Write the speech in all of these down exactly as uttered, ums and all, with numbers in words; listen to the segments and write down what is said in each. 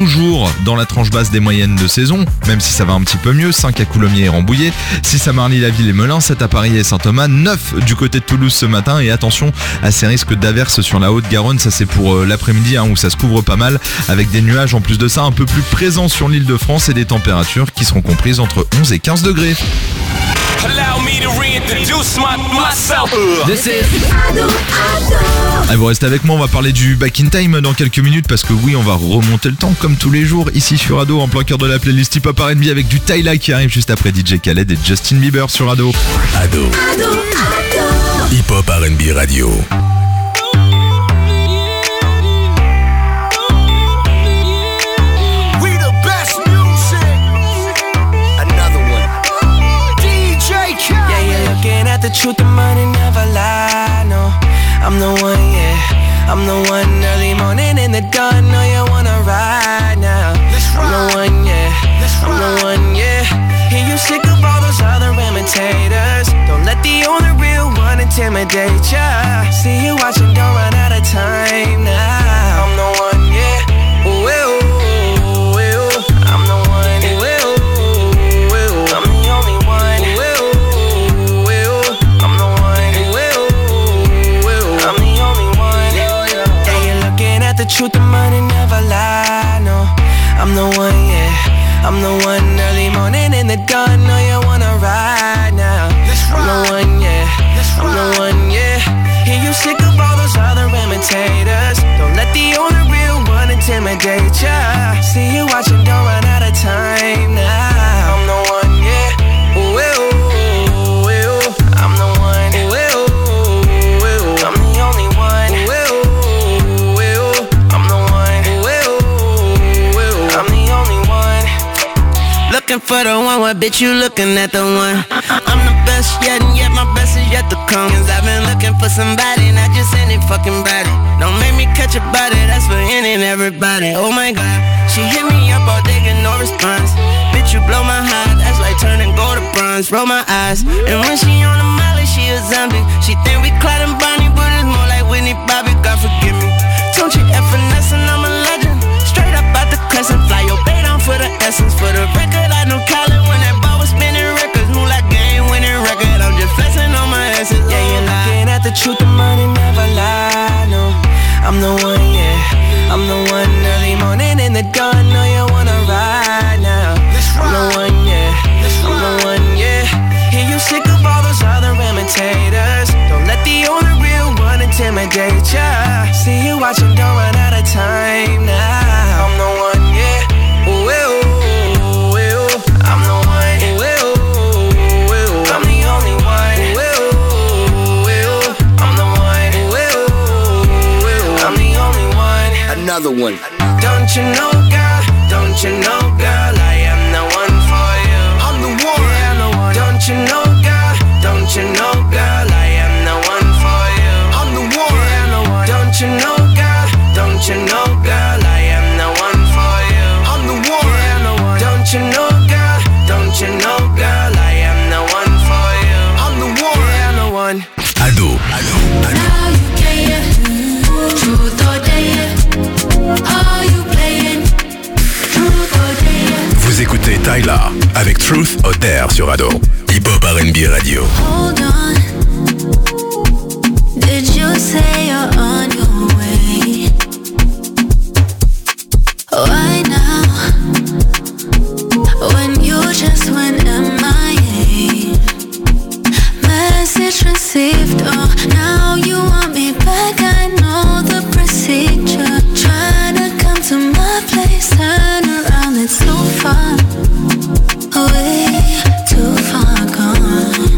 toujours dans la tranche basse des moyennes de saison, même si ça va un petit peu mieux. Cinq à Coulommiers et Rambouillet, six à Marly-la-Ville et Melun, sept à Paris et Saint-Thomas, neuf du côté de Toulouse ce matin. Et attention à ces risques d'averses sur la Haute-Garonne, ça c'est pour euh, l'après-midi hein, où ça se couvre pas mal, avec des nuages en plus de ça un peu plus présents sur l'île de France et des températures qui seront comprises entre onze et quinze degrés. Allow me to reintroduce my, myself. This is Ado, Ado. Allez, vous restez avec moi, on va parler du Back in Time dans quelques minutes parce que oui, on va remonter le temps comme tous les jours ici sur Ado en plein cœur de la playlist Hip Hop R and B avec du Tyla qui arrive juste après D J Khaled et Justin Bieber sur Ado. Ado. Ado, Ado. Hip Hop R and B Radio. The truth, the money never lie, no. I'm the one, yeah. I'm the one early morning in the dawn. No, you wanna ride now. I'm the one, yeah. I'm the one, yeah. Hear you sick of all those other imitators. Don't let the only real one intimidate ya. See you watching, don't run out of time now. I'm the one, yeah. Ooh, ooh, ooh, ooh. I'm the one, ooh, ooh, ooh. I'm the only one, ooh, ooh. The truth, the money never lie, no. I'm the one, yeah. I'm the one early morning in the dawn. No, you wanna ride now. I'm the one, yeah. I'm the one, yeah. Hear you sick of all those other imitators. Don't let the only real one intimidate ya. See you watching, don't run out of time now. I'm the one, yeah. Ooh, ooh, ooh, ooh. I'm the one, ooh, ooh, ooh. I'm the only one, ooh, ooh. Looking for the one, what bitch you looking at the one? I'm the best yet, and yet my best is yet to come. Cause I've been looking for somebody, not just any fucking body. Don't make me catch a body, that's for any and everybody. Oh my god, she hit me up all day, get no response. Bitch, you blow my heart, that's like turning gold to bronze. Roll my eyes, and when she on the molly, she a zombie. She think we Clyde and Bonnie, but it's more like Whitney Bobby, God forgive me. Don't you F finesse and I'm a legend. Straight up out the crescent, fly your bait on for the essence. For the record, I know Colin when that ball was spinning records. Move like game winning record, I'm just flexing on my essence. Yeah, you're looking at the truth, the money never lie, no. I'm the one, yeah. I'm the one early morning in the dawn. No, you wanna ride now. I'm the one, yeah. I'm the one, yeah. Hear you sick of all those other imitators. Don't let the only real one intimidate ya. See you watching, don't run out of time now. I'm the one, yeah. Ooh, ooh, ooh, ooh. I'm the one, ooh, ooh, ooh. I'm the only one, ooh, ooh, ooh. I'm the one, ooh, ooh, ooh. I'm the only one. Another one. Don't you know, girl? Don't you know, girl? I am the one for you. I'm the one. Yeah, I'm the one. Don't you know, girl? Don't you know, girl? I am the one for you. I'm the one. Yeah, I'm the one. Don't you know, girl? Don't you know, girl? I am the one for you. I'm the one. Yeah, I'm the one. Don't you know, girl? Don't you know, girl? I am the one for you. I'm the one. Yeah, I'm the one. Ado. Ado. Ado. Now you care, truth or dare. Are you playing, truth or dare? Vous écoutez Tyla avec Truth or Dare sur Ado. Hip Hop R and B Radio. Hold on. Did you say you're on your way? Why now? When you just went M I A. Message received, oh, now you want me back. I know the procedure. Trying to come to my place, turn around, it's too far away, too far gone.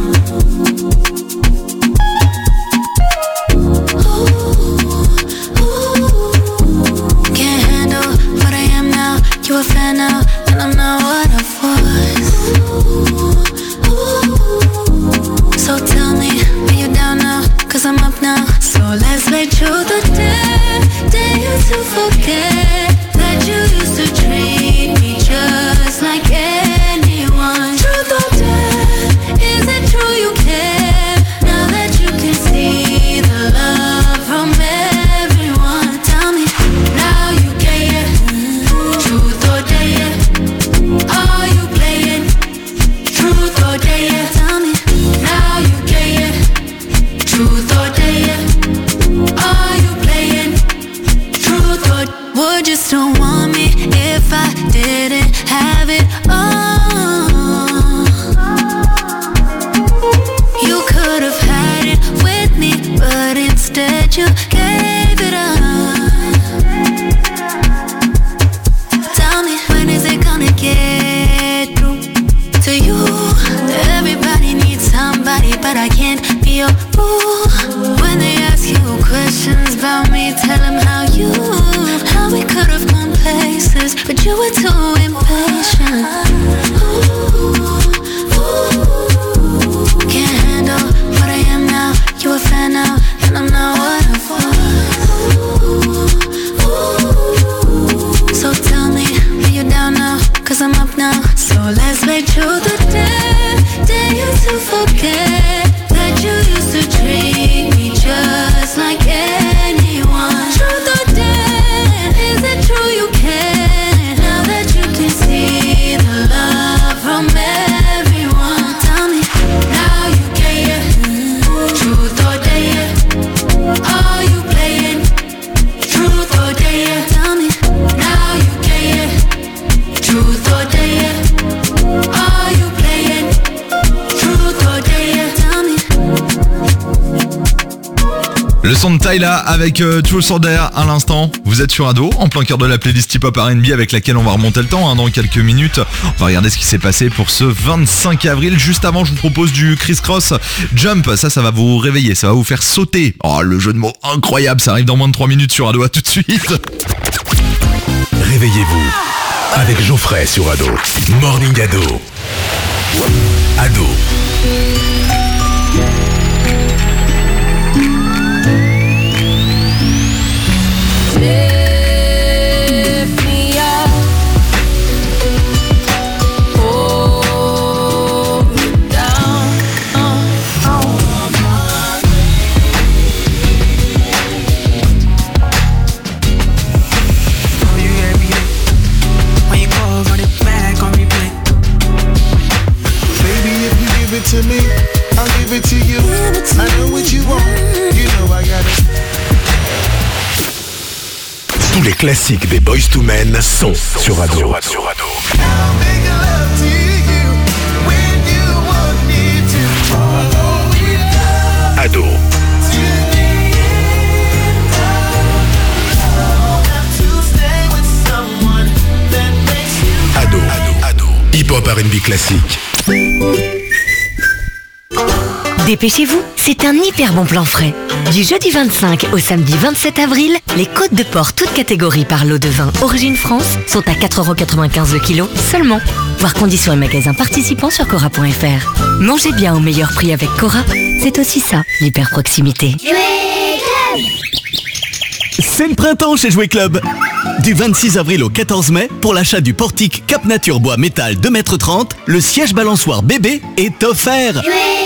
Ooh, ooh. Can't handle what I am now. You a fan now, and I'm not what I was. Ooh, ooh. So tell me, are you down now? Cause I'm up now. So let's play truth or dare. Dare you to forget that you used to treat me just like anyone. Truth or dare, is it true you care? Now that you can see the love from everyone. Tell me, now you care. Truth but you were too impatient. Ooh, ooh, can't handle what I am now. You a fan now, and I'm not what I was. Ooh, ooh, so tell me, are you down now? Cause I'm up now. So let's make truth or dare. Dare you to forget that you used to treat me just like anyone. Truth or dare, is it true you care? Now that you can see the love from everyone. Tell me, now you care. Truth or dare, are you playing? Truth or dare, tell me, now you care. Truth or dare, are you playing? Truth or dare, tell me. Le son de Tyla avec euh, Truth or Dare à l'instant. Vous êtes sur Ado, en plein cœur de la playlist hip-hop R and B avec laquelle on va remonter le temps hein, dans quelques minutes. On va regarder ce qui s'est passé pour ce vingt-cinq avril. Juste avant, je vous propose du Criss Cross Jump. Ça, ça va vous réveiller, ça va vous faire sauter. Oh, le jeu de mots incroyable, ça arrive dans moins de trois minutes sur Ado. À tout de suite. Réveillez-vous avec Geoffrey sur Ado. Morning Ado. Ado. Lift me up, hold me down. Call you every day. When you call, run it back on replay. Baby, if you give it to me, I'll give it to you. I know what you want, you know I got it. Tous les classiques des Boyz two Men sont sur Ado. I'll make love to you when you want me to. Follow me down Ado. to the end. Don't have to stay with someone that makes you. Ado. Ado. Ado. Hip-hop R and B classique. Dépêchez-vous, c'est un hyper bon plan frais. Du jeudi vingt-cinq au samedi vingt-sept avril, les côtes de porc toutes catégories par lot de vin Origine France sont à quatre euros quatre-vingt-quinze le kilo seulement. Voir conditions et magasins participants sur Cora point F R. Mangez bien au meilleur prix avec Cora, c'est aussi ça, l'hyper proximité. C'est le printemps chez Jouet Club. Du vingt-six avril au quatorze mai, pour l'achat du portique Cap Nature Bois Métal deux mètres trente, le siège balançoire bébé est offert.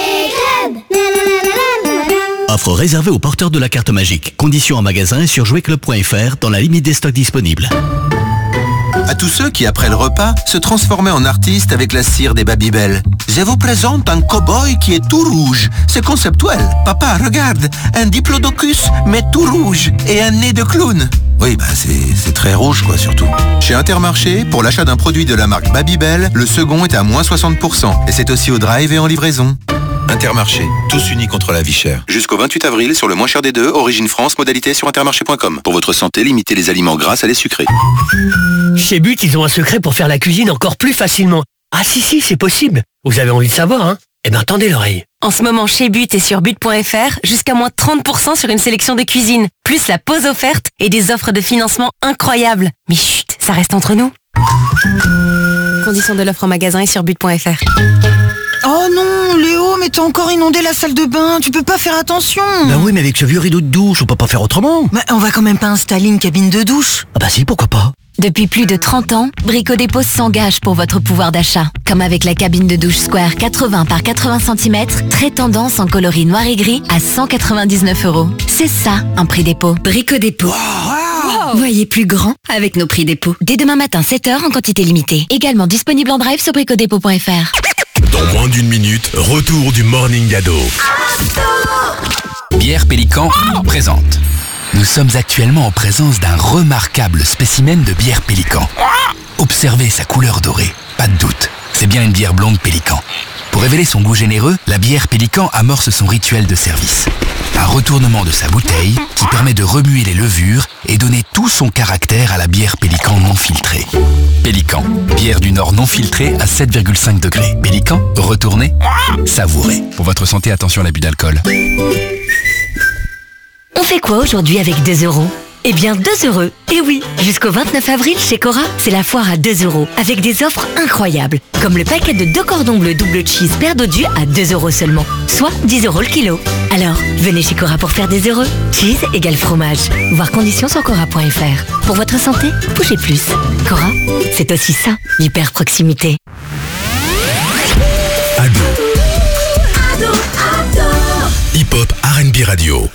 Offre réservée aux porteurs de la carte magique. Conditions en magasin et sur jouet club point F R dans la limite des stocks disponibles. À tous ceux qui, après le repas, se transformaient en artistes avec la cire des Babybel. Je vous présente un cow-boy qui est tout rouge. C'est conceptuel. Papa, regarde, un diplodocus, mais tout rouge, et un nez de clown. Oui, bah c'est, c'est très rouge, quoi, surtout. Chez Intermarché, pour l'achat d'un produit de la marque Babybel, le second est à moins soixante pour cent. Et c'est aussi au drive et en livraison. Intermarché, tous unis contre la vie chère. Jusqu'au vingt-huit avril, sur le moins cher des deux, Origine France, modalité sur intermarché point com. Pour votre santé, limitez les aliments gras à les sucrés. Chez But, ils ont un secret pour faire la cuisine encore plus facilement. Ah si, si, c'est possible. Vous avez envie de savoir, hein? Eh ben, tendez l'oreille. En ce moment, chez But et sur but point F R, jusqu'à moins trente pour cent sur une sélection de cuisine, plus la pause offerte et des offres de financement incroyables. Mais chut, ça reste entre nous. Conditions de l'offre en magasin et sur but point F R. Oh non, Léo, mais t'as encore inondé la salle de bain, tu peux pas faire attention. Bah oui, mais avec ce vieux rideau de douche, on peut pas faire autrement. Bah on va quand même pas installer une cabine de douche. Ah bah si, pourquoi pas. Depuis plus de trente ans, Brico Dépôt s'engage pour votre pouvoir d'achat. Comme avec la cabine de douche Square quatre-vingts par quatre-vingts centimètres, très tendance en coloris noir et gris à cent quatre-vingt-dix-neuf euros. C'est ça, un prix dépôt. Brico Dépôt. Wow. Voyez plus grand avec nos prix dépôt. Dès demain matin, sept heures en quantité limitée. Également disponible en drive sur brico dépôt point F R. Dans moins d'une minute, retour du Morning Ado. Bière Pélican présente. Nous sommes actuellement en présence d'un remarquable spécimen de bière Pélican. Observez sa couleur dorée, pas de doute, c'est bien une bière blonde Pélican. Pour révéler son goût généreux, la bière Pélican amorce son rituel de service. Un retournement de sa bouteille qui permet de remuer les levures et donner tout son caractère à la bière Pélican non filtrée. Pélican, bière du Nord non filtrée à sept virgule cinq degrés. Pélican, retournez, savourez. Pour votre santé, attention à l'abus d'alcool. On fait quoi aujourd'hui avec deux euros ? Eh bien deux heureux. Et oui, jusqu'au vingt-neuf avril chez Cora, c'est la foire à deux euros avec des offres incroyables. Comme le paquet de deux cordons bleus double cheese paire dodu à deux euros seulement, soit dix euros le kilo. Alors, venez chez Cora pour faire des heureux. Cheese égale fromage. Voir conditions sur cora point f r. Pour votre santé, bougez plus. Cora, c'est aussi ça, l'hyper proximité. Ado. Hip-hop R and B radio.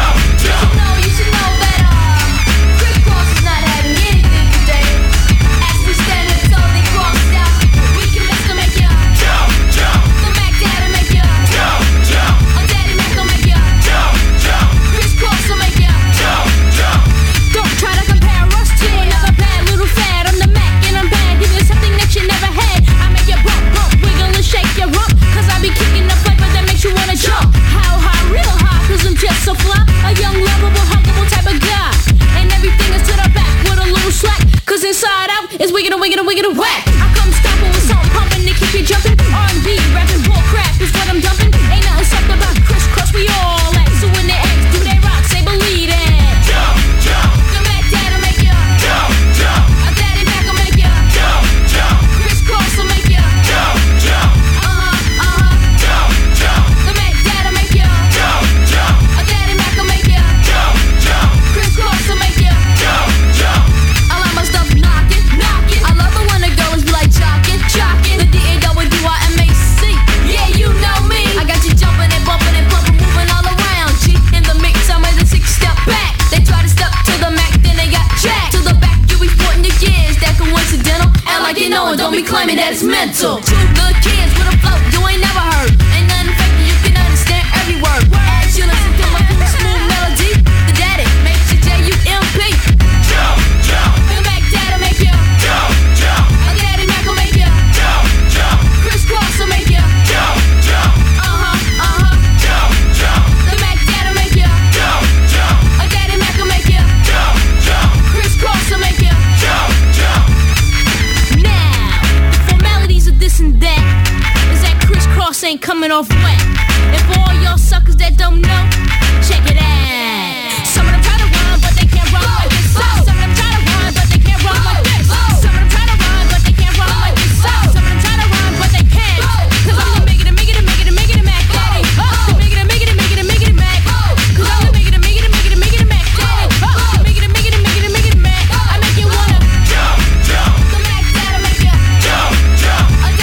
So fly, a young, lovable, huggable type of guy. And everything is to the back with a little slack. Cause inside out is wicked and wicked and wicked and whack. I come stopping with something pumping to keep you jumping. R and B, rapping bull crap is what I'm dumping. Ain't nothing soft about crisscross, we all at. So when they ask, do they rock, say believe it. Jump, jump. The Mac Dad'll make ya. Jump, jump. A Daddy Mac will make ya. Jump, jump. Crisscross will make ya. Jump, jump. Uh-huh, uh-huh. Jump, jump. The Mac Dad'll make ya. Jump, jump. Like you know it, don't be claiming that it's mental. Two good kids with a flow you ain't never heard. Ain't nothing fake, you can understand every word. As you listen to my cool smooth melody, the daddy makes you J U M P. Jump, jump. The Mac Dad'll make you. Jump, jump. A Daddy Mac will make you. Jump, jump. Crisscross will make you. Jump, jump. Uh-huh, uh-huh. Jump, jump. The Mac Dad'll make you. Jump, jump. A Daddy Mac will make you. Jump, jump. Crisscross will make you. Jump, jump. This and that is that crisscross ain't coming off wet. And for all y'all suckers that don't know, check it out. Some of them try to rhyme, but they can't rhyme like this. Some of them try to rhyme, but they can't rhyme like this. Some of them try to rhyme, but they can't rhyme like this. Some of them try to rhyme, but they can't. Cause I'm the make it, make it, make it, make it, Mac Daddy. The make it, make it, make it, make it, Mac. Cause I'm the make it, make it, make it, make it, Mac Daddy. The make it, make it, make it, make it, Mac. I make you wanna jump, jump. The Mac Dad'll make ya jump, jump.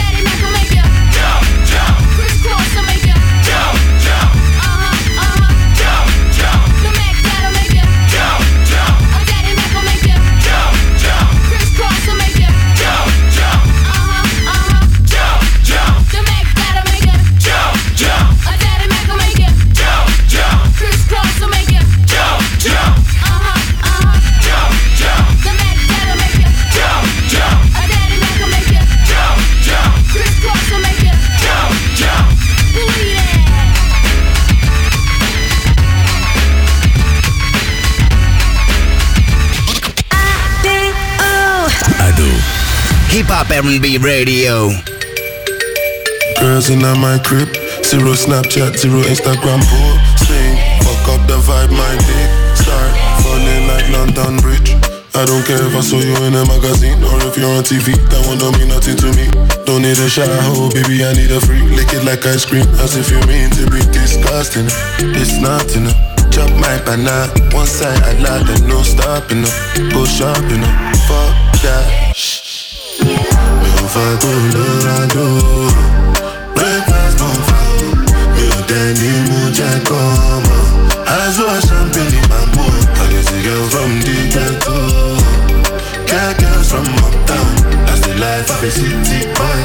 Hip-Hop R and B radio. Girls in my crib, zero Snapchat, zero Instagram posting. Fuck up the vibe, my dick start falling like London Bridge. I don't care if I saw you in a magazine or if you're on T V, that one don't mean nothing to me. Don't need a shower, oh baby, I need a freak. Lick it like ice cream, as if you mean to be disgusting. It's not enough. Chop my banana, one side I lie, then no stopping up. Go shopping up, fuck that. Shh. Mi ò fa Colorado, breakfast non fa. Mi ò tẹ́ ní mú jẹ́ kọ́mọ. As well as champagne in my mood. I get a girl from the ghetto, got girls from uptown. That's the life of a city boy.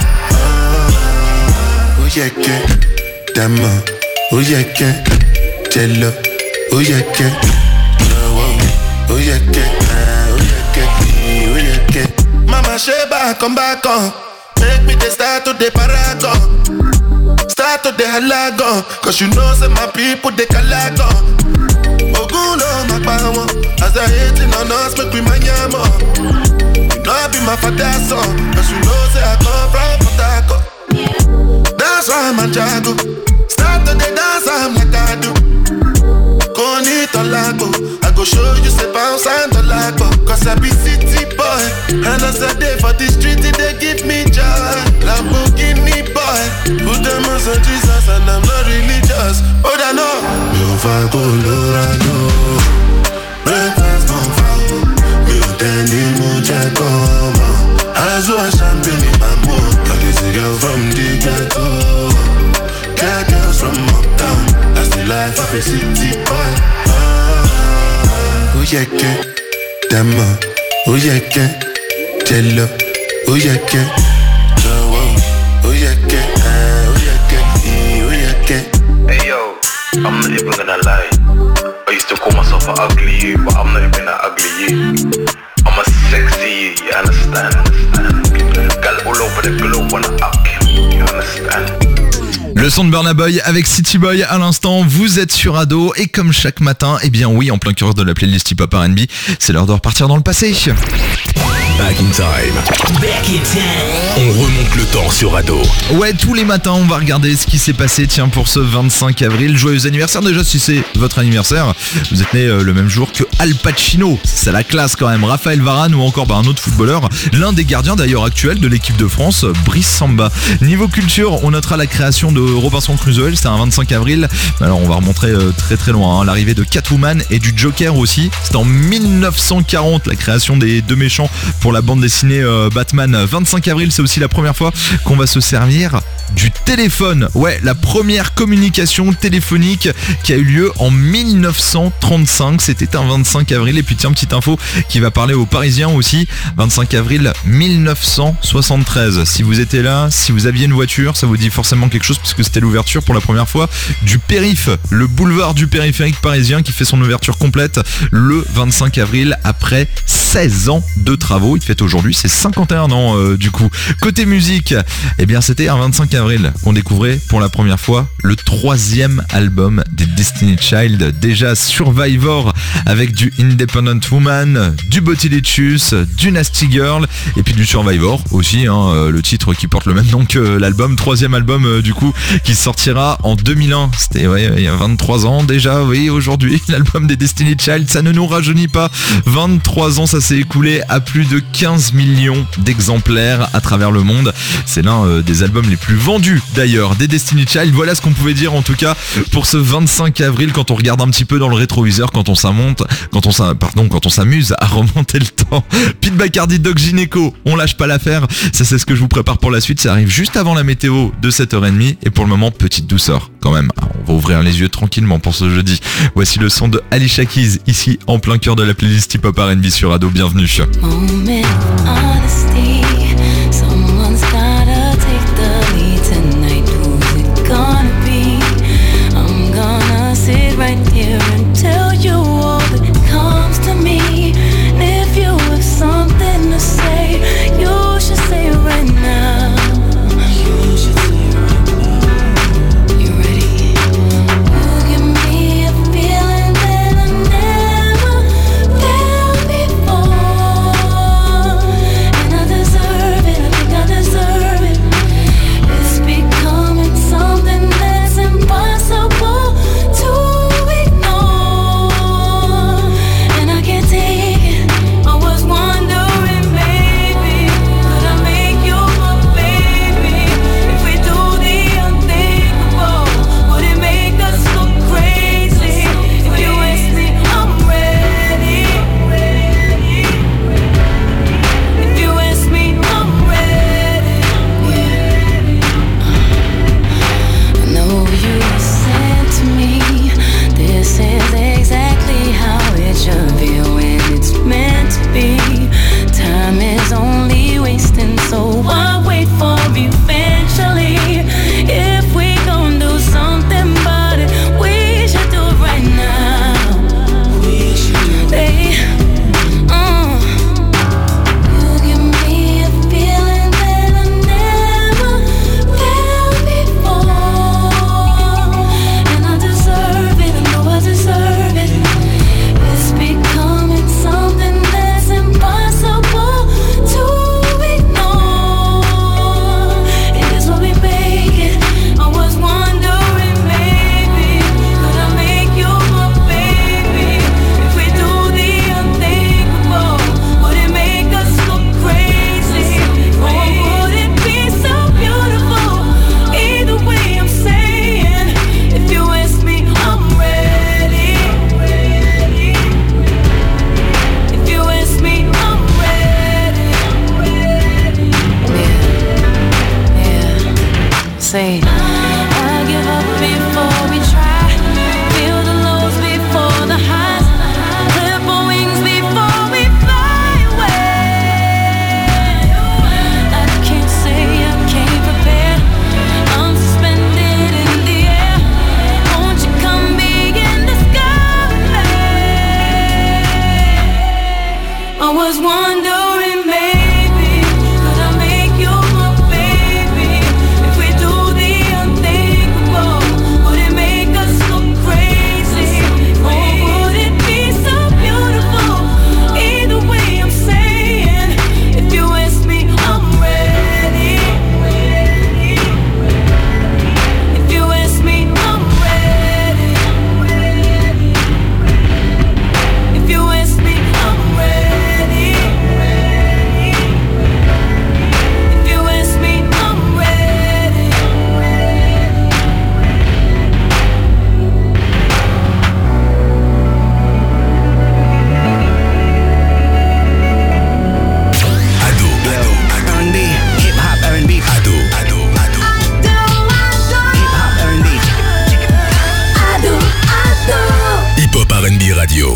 Oh yeah, yeah, Dama. Oh yeah, yeah, Jello. Oh yeah, yeah, oh yeah, yeah, oh yeah, yeah, oh yeah, yeah. Mama Sheba, come back on. Make me the start to the paragon. Start to the halagon. Cause you know say my people they calagon. Ogulo magbawo. As they hating on us, make we manyamo. You know I be my father's son. Cause you know say I come from Port Harcourt. That's why I'm a jago. Start to the dance, I'm like I do. Konito lago. I go show you say bounce and the like, cause I be city boy. And as I day for the street, they give me joy. Lamborghini boy, put them on some Jesus and I'm not religious. Oh, I know. You find Colorado, breakfast mon fire. You tell me mucha como. As you are champagne in my mood, like it's a girl from the ghetto. Cat girls from uptown, that's the life of a city boy. Oh yeah, que, dama, oh yeah, que, jello, oh yeah, que, oh yeah, que, oh yeah, que, oh yeah, que. Hey yo, I'm not even gonna lie. I used to call myself an ugly you, but I'm not even an ugly you. I'm a sexy you, you understand? understand? Girl all over the globe wanna up you, you understand? Le son de Burna Boy avec City Boy à l'instant, vous êtes sur Ado et comme chaque matin, eh bien oui, en plein cœur de la playlist hip-hop R and B, c'est l'heure de repartir dans le passé. Back in time. Back in time. On remonte le temps sur Ado. Ouais, tous les matins, on va regarder ce qui s'est passé, tiens, pour ce vingt-cinq avril. Joyeux anniversaire déjà si c'est votre anniversaire. Vous êtes né euh, le même jour que Al Pacino, c'est la classe quand même. Raphaël Varane ou encore bah, un autre footballeur, l'un des gardiens d'ailleurs actuels de l'équipe de France, Brice Samba. Niveau culture, on notera la création de Robinson Crusoe, c'était un vingt-cinq avril. Alors on va remonter euh, très très loin, hein. L'arrivée de Catwoman et du Joker aussi. C'était en mille neuf cent quarante, la création des deux méchants pour la bande dessinée euh, Batman. vingt-cinq avril, c'est aussi la première fois qu'on va se servir du téléphone. Ouais, la première communication téléphonique qui a eu lieu en mille neuf cent trente-cinq. C'était un vingt-cinq avril. Et puis tiens, petite info qui va parler aux Parisiens aussi. vingt-cinq avril mille neuf cent soixante-treize. Si vous étiez là, si vous aviez une voiture, ça vous dit forcément quelque chose puisque c'était l'ouverture pour la première fois du périph', le boulevard du périphérique parisien qui fait son ouverture complète le vingt-cinq avril après seize ans de travaux. Il fête aujourd'hui ses cinquante et un ans euh, du coup. Côté musique, eh bien c'était un vingt-cinq avril qu'on découvrait pour la première fois le troisième album des Destiny Child. Déjà Survivor avec du Independent Woman, du Bottylicious, du Nasty Girl et puis du Survivor aussi, hein, le titre qui porte le même nom que l'album. Troisième album euh, du coup qui sortira en deux mille un. C'était ouais, il y a vingt-trois ans déjà, oui, aujourd'hui l'album des Destiny Child, ça ne nous rajeunit pas. vingt-trois ans, ça s'est écoulé à plus de quinze millions d'exemplaires à travers le monde. C'est l'un euh, des albums les plus vendus d'ailleurs des Destiny Child. Voilà ce qu'on pouvait dire en tout cas pour ce vingt-cinq avril quand on regarde un petit peu dans le rétroviseur, quand on s'amuse, quand on s'am... pardon, quand on s'amuse à remonter le temps. Pete Bacardi, Doc Gineco, on lâche pas l'affaire. Ça c'est ce que je vous prépare pour la suite. Ça arrive juste avant la météo de sept heures trente et pour le moment petite douceur quand même. On va ouvrir les yeux tranquillement pour ce jeudi. Voici le son de Alicia Keys ici en plein cœur de la playlist hip hop R and B sur Ado. Bienvenue. Moment honesty, someone's gotta take the lead tonight. Who's it gonna be? I'm gonna sit right here and tell you all that comes to me. And if you have something to say, you should say it right now. You should say it right now. You ready? You give me a feeling that I never felt before. And I deserve say I give up before we try. Feel the lows before the highs. Clip our wings before we fly away. I can't say I came prepared. I'm suspended in the air. Won't you come be in the sky with me? I was wondering maybe could I make you my baby? If we do the unthinkable, would it make us look crazy? Or would it be so beautiful? Either way I'm saying, if you ask me, I'm ready. If you ask me, I'm ready. If you ask me, I'm ready. If you ask me, I'm ready. R and B, hip hop R and B. Ado, ado, ado. Hip hop R and B. Ado, ado. Hip Hop R and B Radio.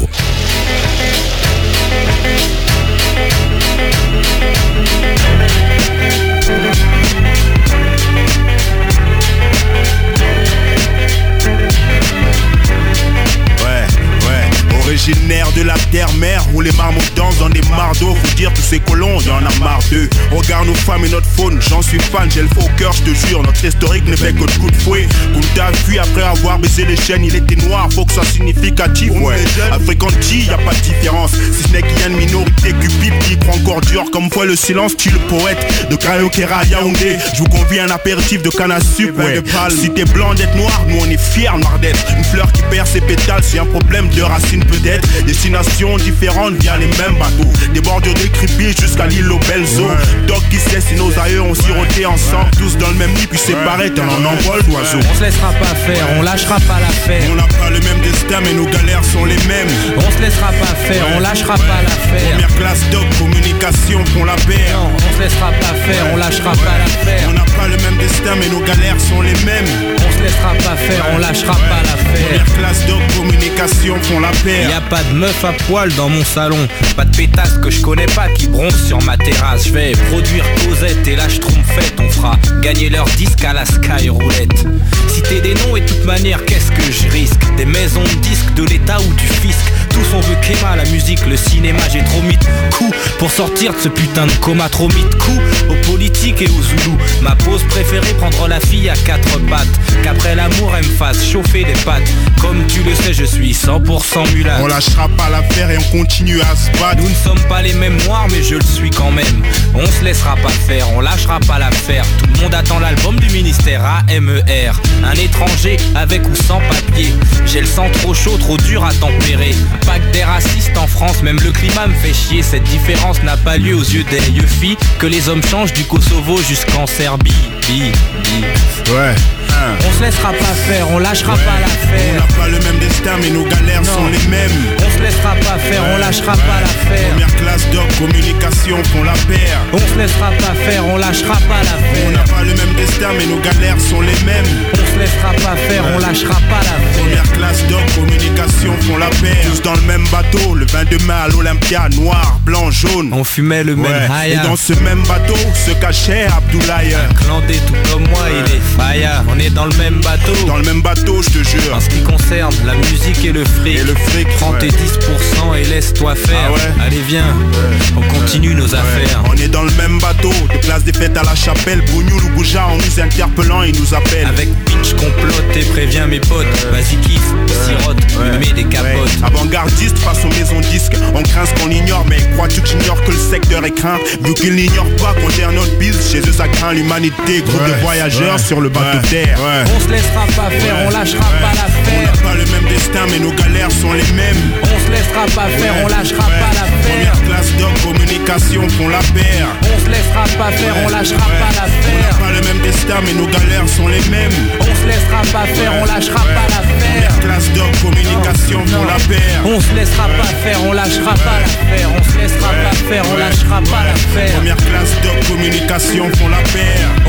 Ouais, ouais, originaire de la terre-mère où les marmots dansent dans des mardeaux. Faut dire tous ces colons, y'en a marre d'eux. Regarde nos femmes et notre faune, j'en suis fan, j'ai le faux cœur, je te jure. Notre historique n'est fait que de coups de fouet. Kunta a fui après avoir baissé les chaînes, il était noir, faut que ça soit significatif. Ouais, Africanti, y a pas de différence. Si ce n'est qu'il y a une minorité cupide qui croit encore dur comme foi le silence, tu le poète de Karaokera à Yaoundé. Je vous convie à un apéritif de canne à sucre, ouais. Si t'es blanc d'être noir, nous on est fiers noir d'être. Une fleur qui perd ses pétales, c'est un problème de racines peut-être. Destinations différentes via les mêmes bateaux. Des bordures de Crépy jusqu'à l'île aux belles eaux. Doc qui sait si nos aïeux ont siroté ensemble, tous dans le même lit puis séparés tel un envol d'oiseaux. On se laissera pas faire, on lâchera pas l'affaire. On n'a pas le même destin mais nos galères sont les mêmes. On se laissera pas faire, on lâchera pas l'affaire. Première classe doc, communication font la paire. Non, on se laissera pas faire, on lâchera pas l'affaire. On n'a pas le même destin mais nos galères sont les mêmes. On se laissera pas faire, on lâchera pas l'affaire. Première classe doc, communication font la paire. Y a pas de meuf à poil dans mon salon, pas de pétasse que je connais pas qui bronze sur ma terrasse. Je vais produire Cosette et là je trompette. On fera gagner leur disque à la Sky Roulette. Citer des noms et de toute manière qu'est-ce que je risque? Des maisons de disques, de l'état ou du fisc. Tous on veut Kéma, la musique, le cinéma. J'ai trop mis de coups pour sortir de ce putain de coma. Trop mis de coups aux politiques et aux zoulous. Ma pose préférée, prendre la fille à quatre pattes. Qu'après l'amour elle me fasse chauffer les pattes. Comme tu le sais je suis cent pour cent mulâtre. On lâchera pas l'affaire et on continue à se battre. Nous ne sommes pas les mêmes noirs mais je le suis quand même. On se laissera pas faire, on lâchera pas l'affaire. Tout le monde attend l'album du ministère A M E R. Un étranger avec ou sans papier. J'ai le sang trop chaud, trop dur à tempérer. Pas que des racistes en France, même le climat me fait chier. Cette différence n'a pas lieu aux yeux des yeux-filles. Que les hommes changent du Kosovo jusqu'en Serbie. Bi, bi. Ouais. On se laissera pas faire, on lâchera pas l'affaire. On n'a pas le même destin mais nos galères Non. sont les mêmes. On se laissera pas faire, on lâchera pas l'affaire. Première classe doc, communication font la paire. On se laissera pas faire, on lâchera pas On l'affaire. n'a pas le même destin mais nos galères sont les mêmes. On se laissera pas faire, on lâchera pas l'affaire. Première classe doc, communication font la paire. Tous dans le même bateau, le vingt-deux mai à l'Olympia, noir, blanc, jaune. On fumait le Ouais. même Et haya. dans ce même bateau se cachait Abdoulaye. Clandé tout comme moi, il est faya. On est dans le même bateau. Dans le même bateau, je te jure. En ce qui concerne la musique et le fric. Et le fric, Prends tes ouais. dix pour cent et laisse-toi faire. Ah ouais. Allez viens, on continue nos Ouais. affaires. On est dans le même bateau, de place des fêtes à la chapelle. Bougnoul ou Bouja en nous interpellant, ils nous appellent. Avec pitch complote et préviens mes potes. Vas-y kiffe, sirote, me mets des capotes. Ouais. Avant-gardiste face aux maisons disques. On craint ce qu'on ignore, mais crois-tu que j'ignore que le secteur est craint? Vu qu'ils n'ignorent pas qu'on gère notre bise, chez eux ça craint l'humanité. Groupe Ouais. de voyageurs Ouais. sur le bateau Ouais. terre. On se laissera pas faire, on lâchera pas On l'affaire. n'a pas le même destin, mais nos galères sont les mêmes. On se laissera pas faire, on lâchera Ouais. pas l'affaire. Première classe doc, communication font la paire. On se laissera pas faire, on lâchera pas On l'affaire. n'a pas le même destin, mais nos galères sont les mêmes. On se laissera pas faire, on lâchera pas l'affaire. Première classe doc, communication font la paire. On se laissera pas faire, on lâchera pas l'affaire. On se laissera pas faire, on lâchera pas l'affaire. Première classe doc, communication font la paire. On se laissera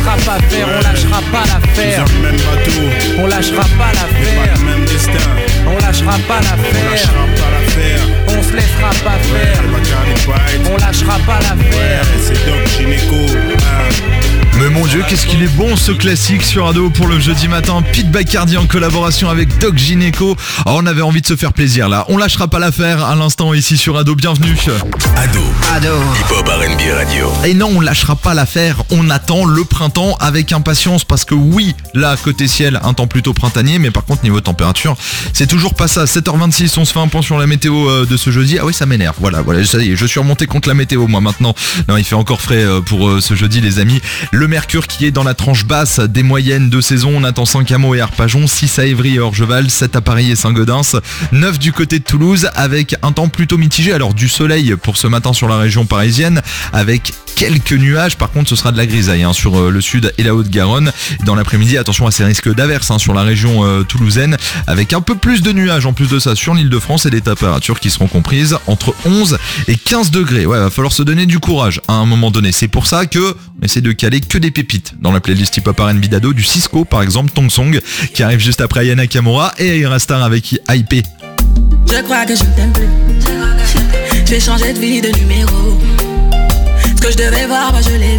laissera pas faire, on lâchera pas l'affaire. Ils ont le même bateau, On lâchera pas l'affaire. pas le même destin. On lâchera pas On l'affaire. lâchera pas l'affaire. On se laissera pas faire. Bacardi Pride. On lâchera pas l'affaire. Ouais, c'est Doc Gynéco. Ah. Mais mon Dieu, qu'est-ce qu'il est bon ce classique sur Ado pour le jeudi matin. Pete Bacardi en collaboration avec Doc Gynéco. Oh, on avait envie de se faire plaisir là. On lâchera pas l'affaire à l'instant ici sur Ado. Bienvenue. Ado. Ado. Hip-hop R and B Radio. Et non, on lâchera pas l'affaire. On attend le printemps avec impatience parce que oui, là côté ciel, un temps plutôt printanier, mais par contre niveau température, c'est toujours pas ça. sept heures vingt-six, on se fait un point sur la météo euh, de ce jeudi. Ah oui, ça m'énerve. Voilà, voilà, ça y est, je suis remonté contre la météo moi maintenant. Non, il fait encore frais euh, pour euh, ce jeudi les amis. Le mercure qui est dans la tranche basse des moyennes de saison. On attend cinq à Meaux et Arpajon, six à Évry et Orgeval, sept à Paris et Saint-Gaudens, neuf du côté de Toulouse avec un temps plutôt mitigé. Alors du soleil pour ce matin sur la région parisienne avec quelques nuages. Par contre, ce sera de la grisaille hein, sur euh, le sud et la Haute-Garonne. Dans l'après-midi, attention à ces risques d'averses hein, sur la région euh, toulousaine avec un peu plus de nuages en plus de ça sur l'Île-de-France et des températures qui seront comprises entre onze et quinze degrés. Ouais, va falloir se donner du courage à un moment donné. C'est pour ça que on essaie de caler que des pépites dans la playlist hip-hop R and B d'Ado, du Cisco par exemple, Tong Song qui arrive juste après Ayana Kamura et Aira Star avec I P. Je crois que je t'aime plus. J'ai changé de vie, de numéro. Ce que je devais voir, bah je l'ai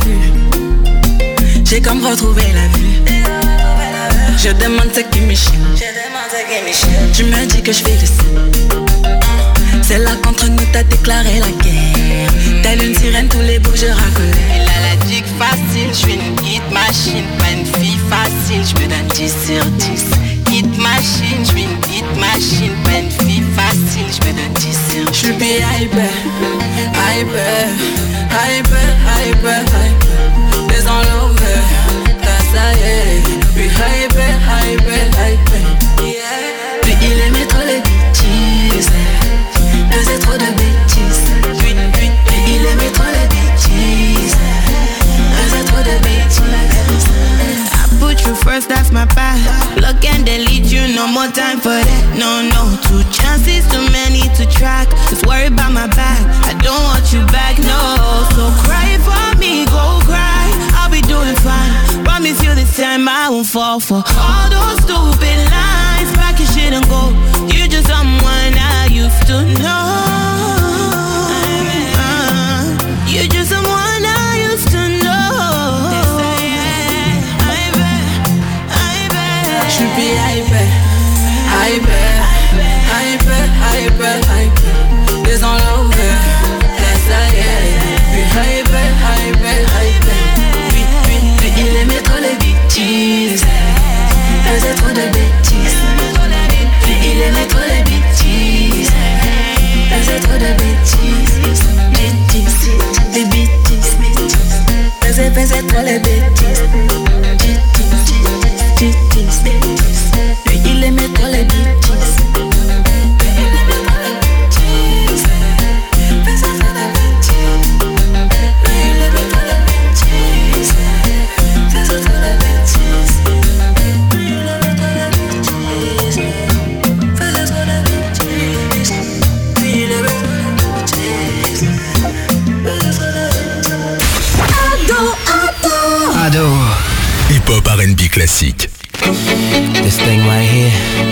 vu. J'ai comme retrouvé la vue. Je demande ce qui me chie. Tu me dis que je fais le signe. C'est là qu'entre nous t'as déclaré la guerre. Telle une sirène, tous les bouts je racolais. Elle a la dick facile, je suis une hit machine, pas une fille facile, je me donne dix sur dix. Hit machine, je suis une hit machine, pas une fille facile, je me donne dix sur dix. Je suis bien hyper, hyper, hyper, hyper, hyper. Des enlevés, ça y est. Puis hyper, hyper, hyper, yeah. Puis il aimait trop les bêtises, faisait trop de bêtises. Puis, puis, puis il aimait trop les bêtises, faisait trop de bêtises. I put you first, that's my path. Block and delete you, no more time for that. No, no, two chances, too many to track. Just worry about my back, I don't want you back, no. So cry for me, go cry, I'll be doing fine. Promise you this time I won't fall for all those stupid lies. Pack your shit and go, you're just someone I used to know. Uh, you're just someone I used to know. Je suis bien hyper, hyper, hyper, hyper, hyper. Des enlevés, ça y est. Puis hyper, hyper, hyper. Puis, puis, puis il aimait trop les bêtises, faisait trop de bêtises. Puis il aimait trop les bêtises, faisait trop de bêtises. Bêtises, des bêtises, faisait, faisait trop les bêtises. Et il aimait trop les bêtises. Ado. Hip-hop R and B classique. This thing right here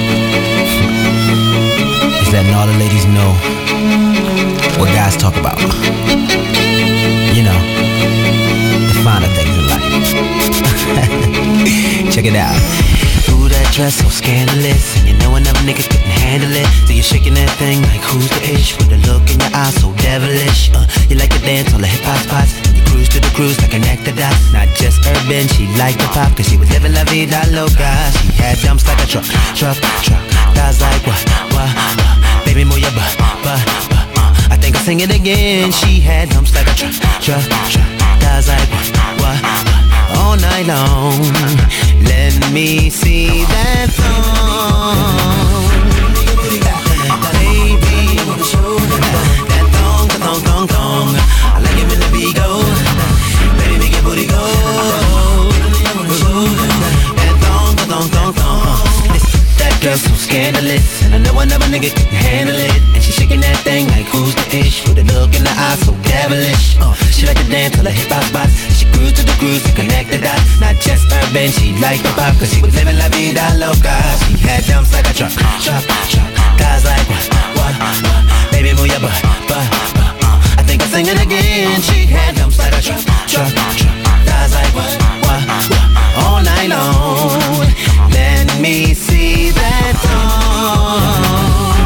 is letting all the ladies know what guys talk about. You know, the finer things in life. Check it out. Ooh, that dress so scandalous, and you know another nigga couldn't handle it. So you're shaking that thing like who's the ish, with a look in your eyes so devilish. Uh, you like to dance on the hip hop spots. Cruise to the cruise like an actor dot. Not just urban, she liked the pop, cause she was living la vida loca. She had dumps like a truck, truck, truck. Thighs like what, what, uh, baby move your butt, butt, butt, uh. I think I'll sing it again. She had dumps like a truck, truck, truck. Thighs like what, what, uh, all night long. Let me see that thong. Baby, that thong, that thong, thong, thong. I like it when the beat goes. Baby, make your booty go. That thong, thong, thong, thong. That girl so scandalous, and I know another nigga can handle it. And she shaking that thing like who's the ish, with a look in the eye so devilish. Uh, she like to dance till the hip hop spots. She cruise to the cruise to connect the dots. Not Ben she liked the pop cause she was living la vida loca. She had dumps like a truck, truck, truck. Guys like what, what, what? Baby move your butt, butt, butt. Uh, I think I'm singing again. She had dumps like a truck, truck, truck. Guys like what, what, what? All night long. Let me see that tongue.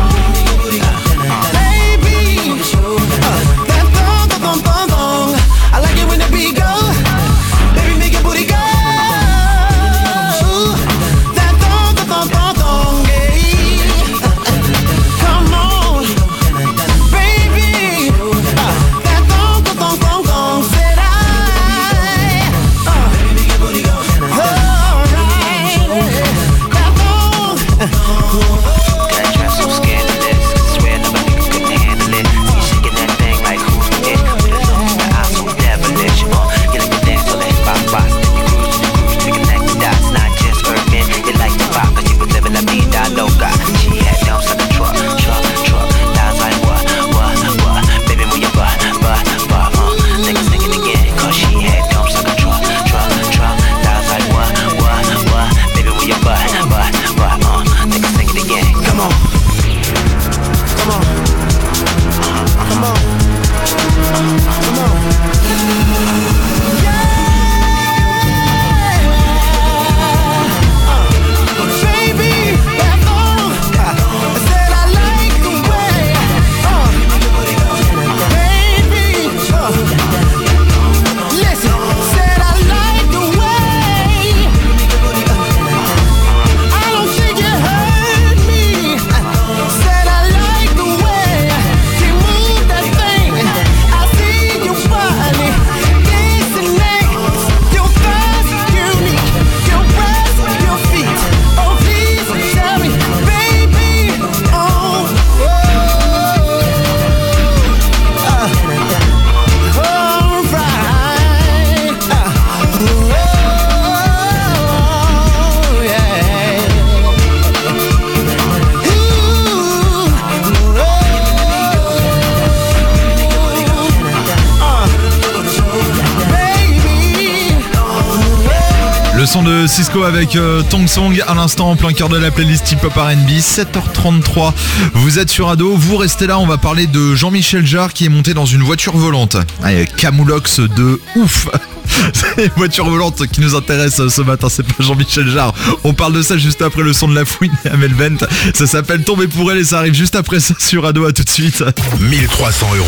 Le son de Cisco avec euh, Tong Song à l'instant en plein cœur de la playlist hip-hop R and B, sept heures trente-trois. Vous êtes sur Ado, vous restez là, on va parler de Jean-Michel Jarre qui est monté dans une voiture volante. Ah, Camoulox de ouf. C'est une voiture volante qui nous intéresse ce matin, c'est pas Jean-Michel Jarre. On parle de ça juste après le son de la fouine et Amel Bent. Ça s'appelle Tomber pour elle et ça arrive juste après ça sur Ado, à tout de suite. mille trois cents euros.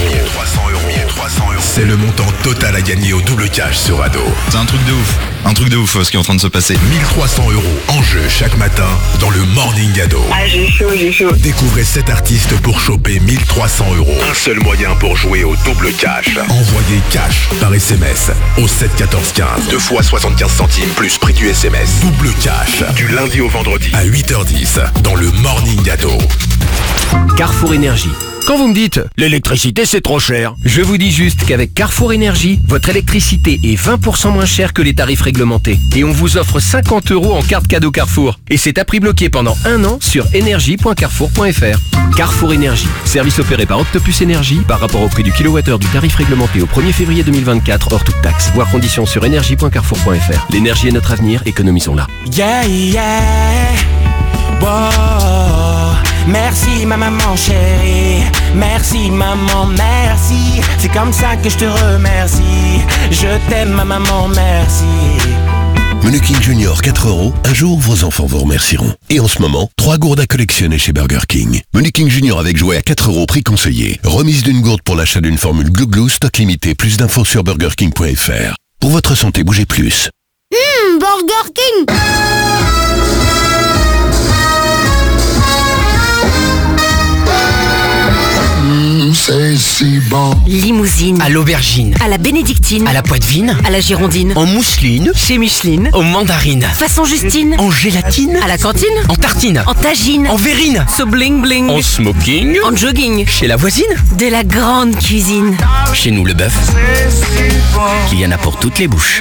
C'est le montant total à gagner au double cash sur Ado. C'est un truc de ouf. Un truc de ouf ce qui est en train de se passer. mille trois cents euros en jeu chaque matin dans le Morning Ado. Ah, j'ai chaud, j'ai chaud. Découvrez sept artistes pour choper mille trois cents euros. Un seul moyen pour jouer au double cash. Envoyez cash par S M S au sept quatorze quinze. Deux fois soixante-quinze centimes plus prix du S M S. Double cash du lundi au vendredi à huit heures dix dans le Morning Ado. Carrefour Énergie. Quand vous me dites « l'électricité c'est trop cher », je vous dis juste qu'avec Carrefour Énergie, votre électricité est vingt pour cent moins chère que les tarifs réglementés. Et on vous offre cinquante euros en carte cadeau Carrefour. Et c'est à prix bloqué pendant un an sur énergie point carrefour point f r. Carrefour Énergie, service opéré par Octopus Énergie par rapport au prix du kilowattheure du tarif réglementé au premier février deux mille vingt-quatre hors toute taxe. Voir conditions sur énergie point carrefour point f r. L'énergie est notre avenir, économisons-la. Yeah, yeah, wow. Merci ma maman chérie, merci maman, merci. C'est comme ça que je te remercie. Je t'aime ma maman, merci. Menu King Junior quatre euros, un jour vos enfants vous remercieront. Et en ce moment, trois gourdes à collectionner chez Burger King. Menu King Junior avec jouet à quatre euros, prix conseillé. Remise d'une gourde pour l'achat d'une formule Glou Glou, stock limité. Plus d'infos sur burger king point f r. Pour votre santé, bougez plus. Hum, Burger King. C'est si bon. Limousine. À l'aubergine. À la bénédictine. À la poitevine. À la girondine. En mousseline. Chez Micheline. En mandarine. Façon Justine. En gélatine. À la cantine. En tartine. En tagine. En verrine. So bling bling. En smoking. En jogging. Chez la voisine. De la grande cuisine. Chez nous le bœuf. Il y en a pour toutes les bouches.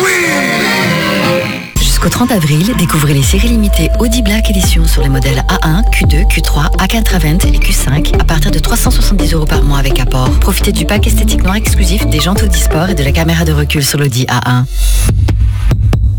Jusqu'au trente avril, découvrez les séries limitées Audi Black Edition sur les modèles A un, Q deux, Q trois, A quatre vingt et Q cinq à partir de trois cent soixante-dix euros par mois avec apport. Profitez du pack esthétique noir exclusif, des jantes Audi Sport et de la caméra de recul sur l'Audi A un.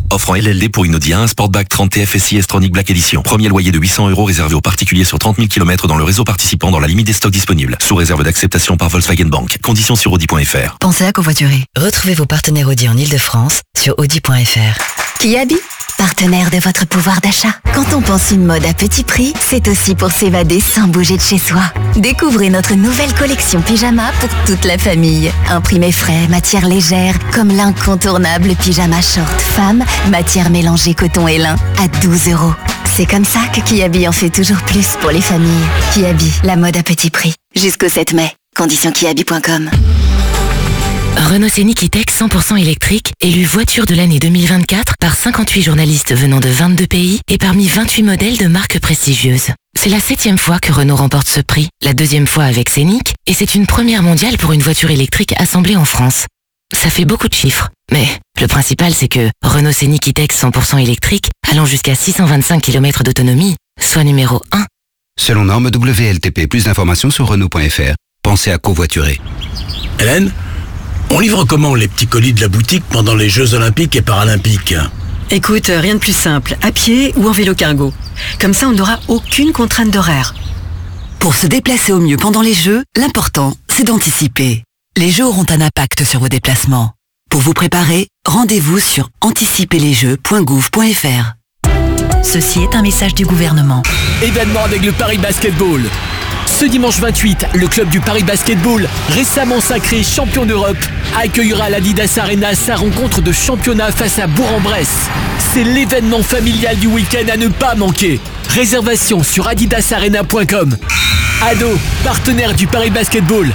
Offre en L L D pour une Audi A un Sportback trente T F S I S-Tronic Black Edition. Premier loyer de huit cents euros réservé aux particuliers sur trente mille kilomètres dans le réseau participant dans la limite des stocks disponibles. Sous réserve d'acceptation par Volkswagen Bank. Conditions sur audi point f r. Pensez à covoiturer. Retrouvez vos partenaires Audi en Ile-de-France sur audi point f r. Kiabi, partenaire de votre pouvoir d'achat. Quand on pense une mode à petit prix, c'est aussi pour s'évader sans bouger de chez soi. Découvrez notre nouvelle collection pyjama pour toute la famille. Imprimé frais, matière légère, comme l'incontournable pyjama short femme, matière mélangée coton et lin, à douze euros. C'est comme ça que Kiabi en fait toujours plus pour les familles. Kiabi, la mode à petit prix. Jusqu'au sept mai. Conditions kiabi point com. Renault Scénic E-Tech cent pour cent électrique, élu voiture de l'année deux mille vingt-quatre par cinquante-huit journalistes venant de vingt-deux pays et parmi vingt-huit modèles de marques prestigieuses. C'est la septième fois que Renault remporte ce prix, la deuxième fois avec Scénic, et c'est une première mondiale pour une voiture électrique assemblée en France. Ça fait beaucoup de chiffres, mais le principal c'est que Renault Scénic E-Tech cent pour cent électrique, allant jusqu'à six cent vingt-cinq kilomètres d'autonomie, soit numéro un. Selon norme W L T P, plus d'informations sur Renault point f r. Pensez à covoiturer. Hélène, on livre comment les petits colis de la boutique pendant les Jeux Olympiques et Paralympiques? Écoute, rien de plus simple, à pied ou en vélo cargo. Comme ça, on n'aura aucune contrainte d'horaire. Pour se déplacer au mieux pendant les Jeux, l'important, c'est d'anticiper. Les Jeux auront un impact sur vos déplacements. Pour vous préparer, rendez-vous sur anticiper les jeux point gouv point f r. Ceci est un message du gouvernement. Événement avec le Paris Basketball. Ce dimanche vingt-huit, le club du Paris Basketball, récemment sacré champion d'Europe, accueillera à l'Adidas Arena sa rencontre de championnat face à Bourg-en-Bresse. C'est l'événement familial du week-end à ne pas manquer. Réservation sur adidas arena point com. Ado, partenaire du Paris Basketball.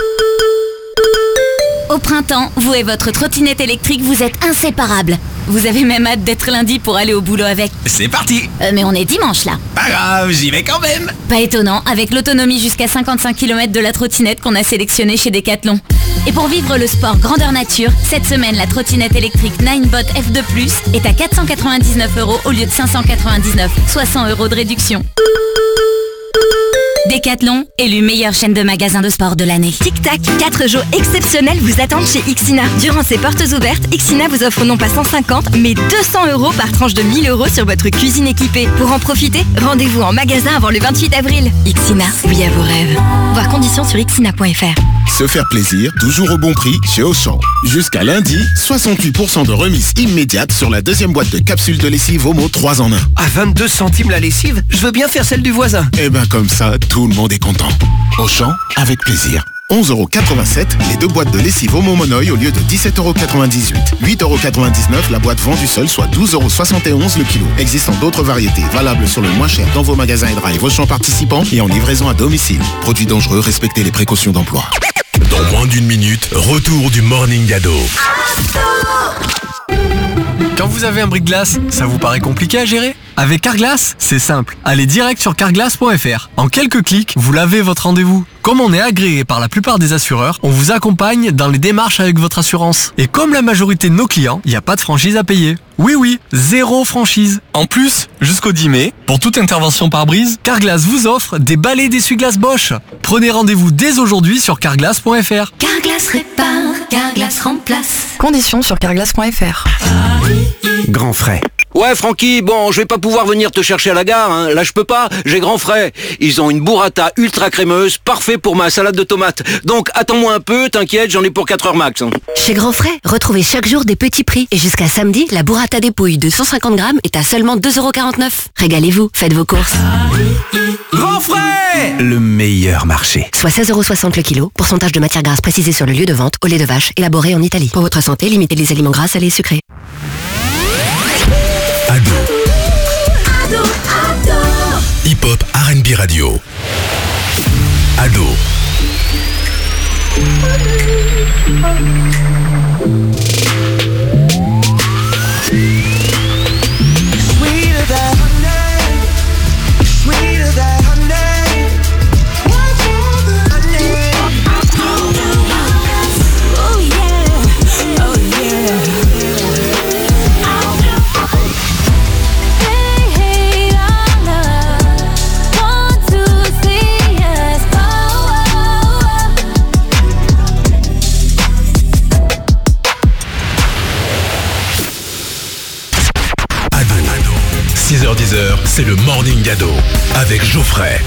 Au printemps, vous et votre trottinette électrique, vous êtes inséparables. Vous avez même hâte d'être lundi pour aller au boulot avec. C'est parti. Euh, mais on est dimanche là. Pas grave, j'y vais quand même. Pas étonnant, avec l'autonomie jusqu'à cinquante-cinq kilomètres de la trottinette qu'on a sélectionnée chez Decathlon. Et pour vivre le sport grandeur nature, cette semaine, la trottinette électrique Ninebot F deux plus est à quatre cent quatre-vingt-dix-neuf euros au lieu de cinq cent quatre-vingt-dix-neuf, soit cent euros de réduction. Decathlon, élu meilleure chaîne de magasins de sport de l'année. Tic-tac, quatre jours exceptionnels vous attendent chez Ixina. Durant ces portes ouvertes, Ixina vous offre non pas cent cinquante, mais deux cents euros par tranche de mille euros sur votre cuisine équipée. Pour en profiter, rendez-vous en magasin avant le vingt-huit avril. Ixina, oui à vos rêves. Voir conditions sur ixina point f r. Se faire plaisir, toujours au bon prix chez Auchan. Jusqu'à lundi, soixante-huit pour cent de remise immédiate sur la deuxième boîte de capsules de lessive Omo trois en un. À vingt-deux centimes la lessive, je veux bien faire celle du voisin. Et ben comme ça, tout le monde est content. Auchan, avec plaisir. onze euros quatre-vingt-sept, les deux boîtes de lessive Omo Monoï au lieu de dix-sept euros quatre-vingt-dix-huit. huit euros quatre-vingt-dix-neuf la boîte vendue seule, soit douze euros soixante et onze le kilo. Existant d'autres variétés, valables sur le moins cher dans vos magasins et drive Auchan participants et en livraison à domicile. Produits dangereux, respectez les précautions d'emploi. Dans moins d'une minute, retour du Morning d'Ado. Quand vous avez un bris-de-glace, ça vous paraît compliqué à gérer? Avec Carglass, c'est simple. Allez direct sur carglass point f r. En quelques clics, vous lavez votre rendez-vous. Comme on est agréé par la plupart des assureurs, on vous accompagne dans les démarches avec votre assurance. Et comme la majorité de nos clients, il n'y a pas de franchise à payer. Oui oui, zéro franchise. En plus, jusqu'au dix mai, pour toute intervention par brise, Carglass vous offre des balais d'essuie-glace Bosch. Prenez rendez-vous dès aujourd'hui sur carglass point f r. Carglass répare, Carglass remplace. Conditions sur carglass point f r. Grand frais. Ouais Francky, bon, je vais pas pouvoir venir te chercher à la gare, hein. Là je peux pas, j'ai grand frais. Ils ont une burrata ultra crémeuse, parfait pour ma salade de tomates. Donc attends-moi un peu, t'inquiète, j'en ai pour quatre heures max. Hein. Chez Grand Frais, retrouvez chaque jour des petits prix. Et jusqu'à samedi, la burrata des pouilles de cent cinquante grammes est à seulement deux euros quarante-neuf. Régalez-vous, faites vos courses. Grand frais, le meilleur marché. Soit seize euros soixante le kilo, pourcentage de matière grasse précisé sur le lieu de vente, au lait de vache, élaboré en Italie. Pour votre santé, limitez les aliments gras, salés et sucrés. Ado. Ado, ado. Hip-hop R and B radio. Ado. Sweeter than honey, sweeter than honey. What's all the honey? Oh yeah, oh yeah. six heures dix, c'est le Morning Ado avec Geoffrey.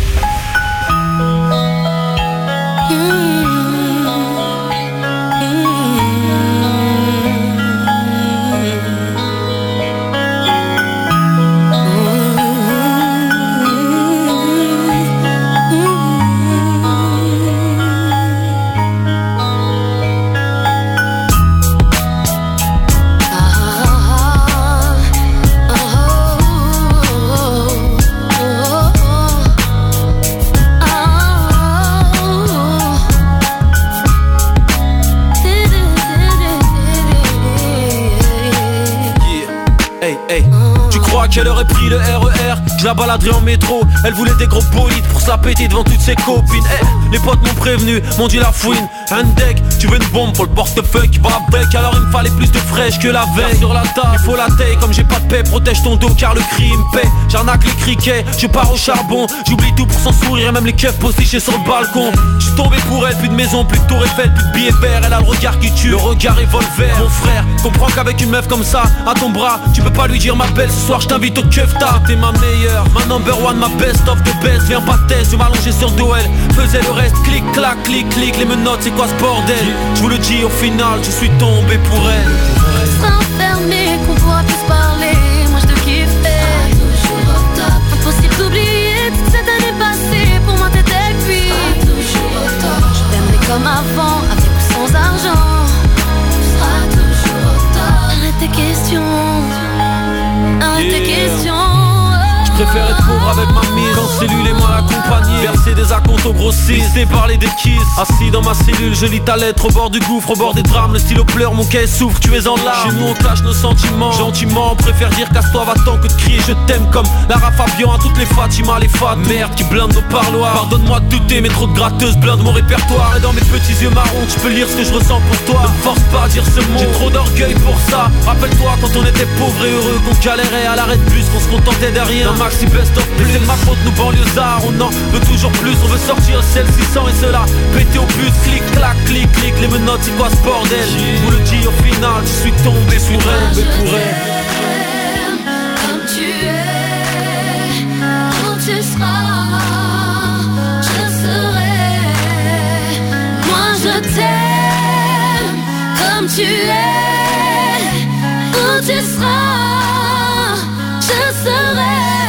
Qu'elle aurait pris le R E R, je la baladerai en métro. Elle voulait des gros bolides pour se la péter devant toutes ses copines. hey, Les potes m'ont prévenu, m'ont dit la fouine. Un deck, tu veux une bombe pour le portefeuille qui va avec. Alors il me fallait plus de fraîche que la veille. Sur la table, il faut la taille, comme j'ai pas de paix, protège ton dos car le crime paie. J'arnaque les criquets, je pars au charbon. J'oublie tout pour son sourire et même les keufs postichés sur le balcon. J'suis tombé pour elle, plus de maison, plus de tour Eiffel, plus de billets verts. Elle a le regard qui tue, le regard revolver. Mon frère, comprends qu'avec une meuf comme ça, à ton bras, tu peux pas lui dire ma belle, ce soir je t'invite au Kefta. T'es ma meilleure, ma number one, ma best of the best. Viens pas test, je m'allonger sur dos, elle faisait le reste. Clic, clac, clic, clic, les menottes, c'est quoi ce bordel? Je vous le dis, au final, je suis tombé pour elle. Reste enfermé, qu'on pourra plus parler. Moi je te kiffais, toujours au top. Impossible d'oublier toute cette année passée. Pour moi t'étais puis toujours au top. Je t'aimerais comme avant, avec ou sans argent. Tu seras toujours au top. Arrête tes questions, arrête yeah. tes questions. Je préfère être pauvre avec ma mise, quand cellule et moi accompagné. Verser des acomptes au grossiste, c'est parler des kisses. Assis dans ma cellule, je lis ta lettre au bord du gouffre, au bord des drames. Le stylo pleure, mon cahier souffre, tu es en larmes. Chez nous on cache nos sentiments, gentiment. On préfère dire casse-toi, va-t'en que de crier je t'aime comme Lara Fabian à toutes les Fatima, les fat. Merde qui blinde nos parloirs. Pardonne-moi de douter, mais trop de gratteuses blindent mon répertoire. Et dans mes petits yeux marrons, tu peux lire ce que je ressens pour toi. Ne me force pas à dire ce mot, j'ai trop d'orgueil pour ça. Rappelle-toi quand on était pauvres et heureux, qu'on galérait à l'arrêt de bus, qu'on se contentait de rien. Si best of plus, c'est de ma faute, nous banlieusards. On en veut toujours plus, on veut sortir celle six cents et cela péter au bus, clic, clac, clic, clic. Les menottes, c'est quoi ce bordel? Je vous le dis au final, je suis tombé sur elle, tombé pour elle. Comme tu es, où tu seras, je serai. Moi je t'aime, comme tu es, où tu seras, je serai.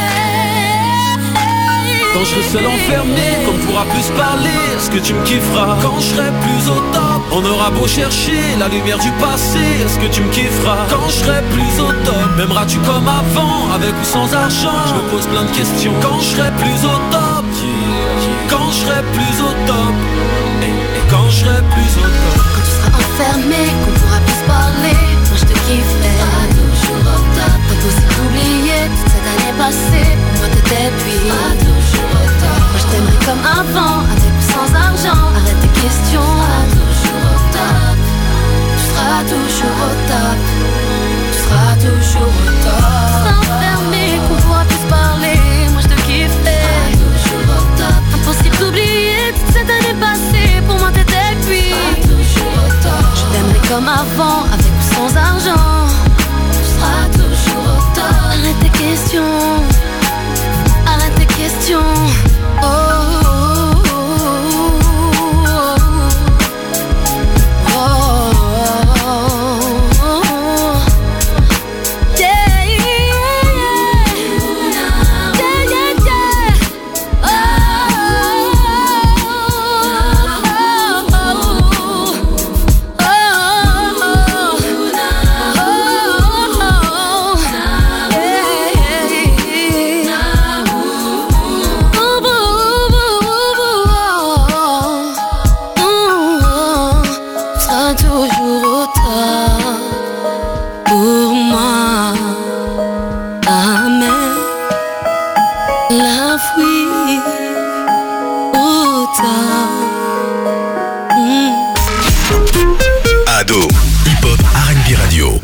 Quand je serai seul enfermé, qu'on ne pourra plus se parler, est-ce que tu me kifferas? Quand je serai plus au top, on aura beau chercher la lumière du passé, est-ce que tu me kifferas? Quand je serai plus au top, m'aimeras-tu comme avant, avec ou sans argent? Je me pose plein de questions. Quand je serai plus au top, quand je serai plus au top, et, et quand je serai plus au top. Quand tu seras enfermé, qu'on pourra plus se parler, moi je te kifferai. Tu seras toujours au top. Impossible d'oublier toute cette année passée, pour moi t'étais puis. Tu seras toujours au top. Moi je t'aimerais comme avant, avec ou sans argent. Arrête tes questions. Tu seras toujours au top. Tu seras toujours au top. Tu seras toujours au top. Enfermé, qu'on pourra plus se parler, moi je te kifferai. Tu seras toujours au top. Impossible d'oublier toute cette année passée, pour moi t'étais puis. Tu seras toujours au top. Je t'aimerais comme avant, avec ou sans argent. Tu seras toujours au top. Arrête tes questions. Arrête tes questions. Oh, oh, oh, oh, oh, oh. Yeah, yeah, yeah. Yeah, yeah, yeah. Oh, oh, oh, oh, toujours au top pour moi. Amen. La vie au top. Mm. Ado, hip-hop R and B radio.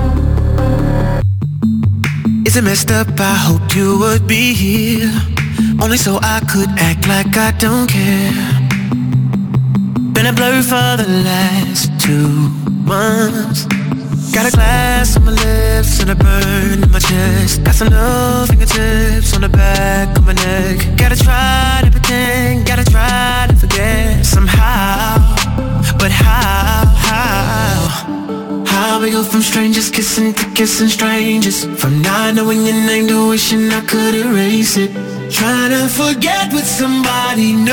Is it messed up? I hoped you would be here, only so I could act like I don't care. Been a blur for the last two months. Got a glass on my lips and a burn in my chest. Got some little fingertips on the back of my neck. Gotta try to pretend, gotta try to forget somehow. But how, how, how we go from strangers kissing to kissing strangers, from not knowing your name to wishing I could erase it. Trying to forget with somebody, know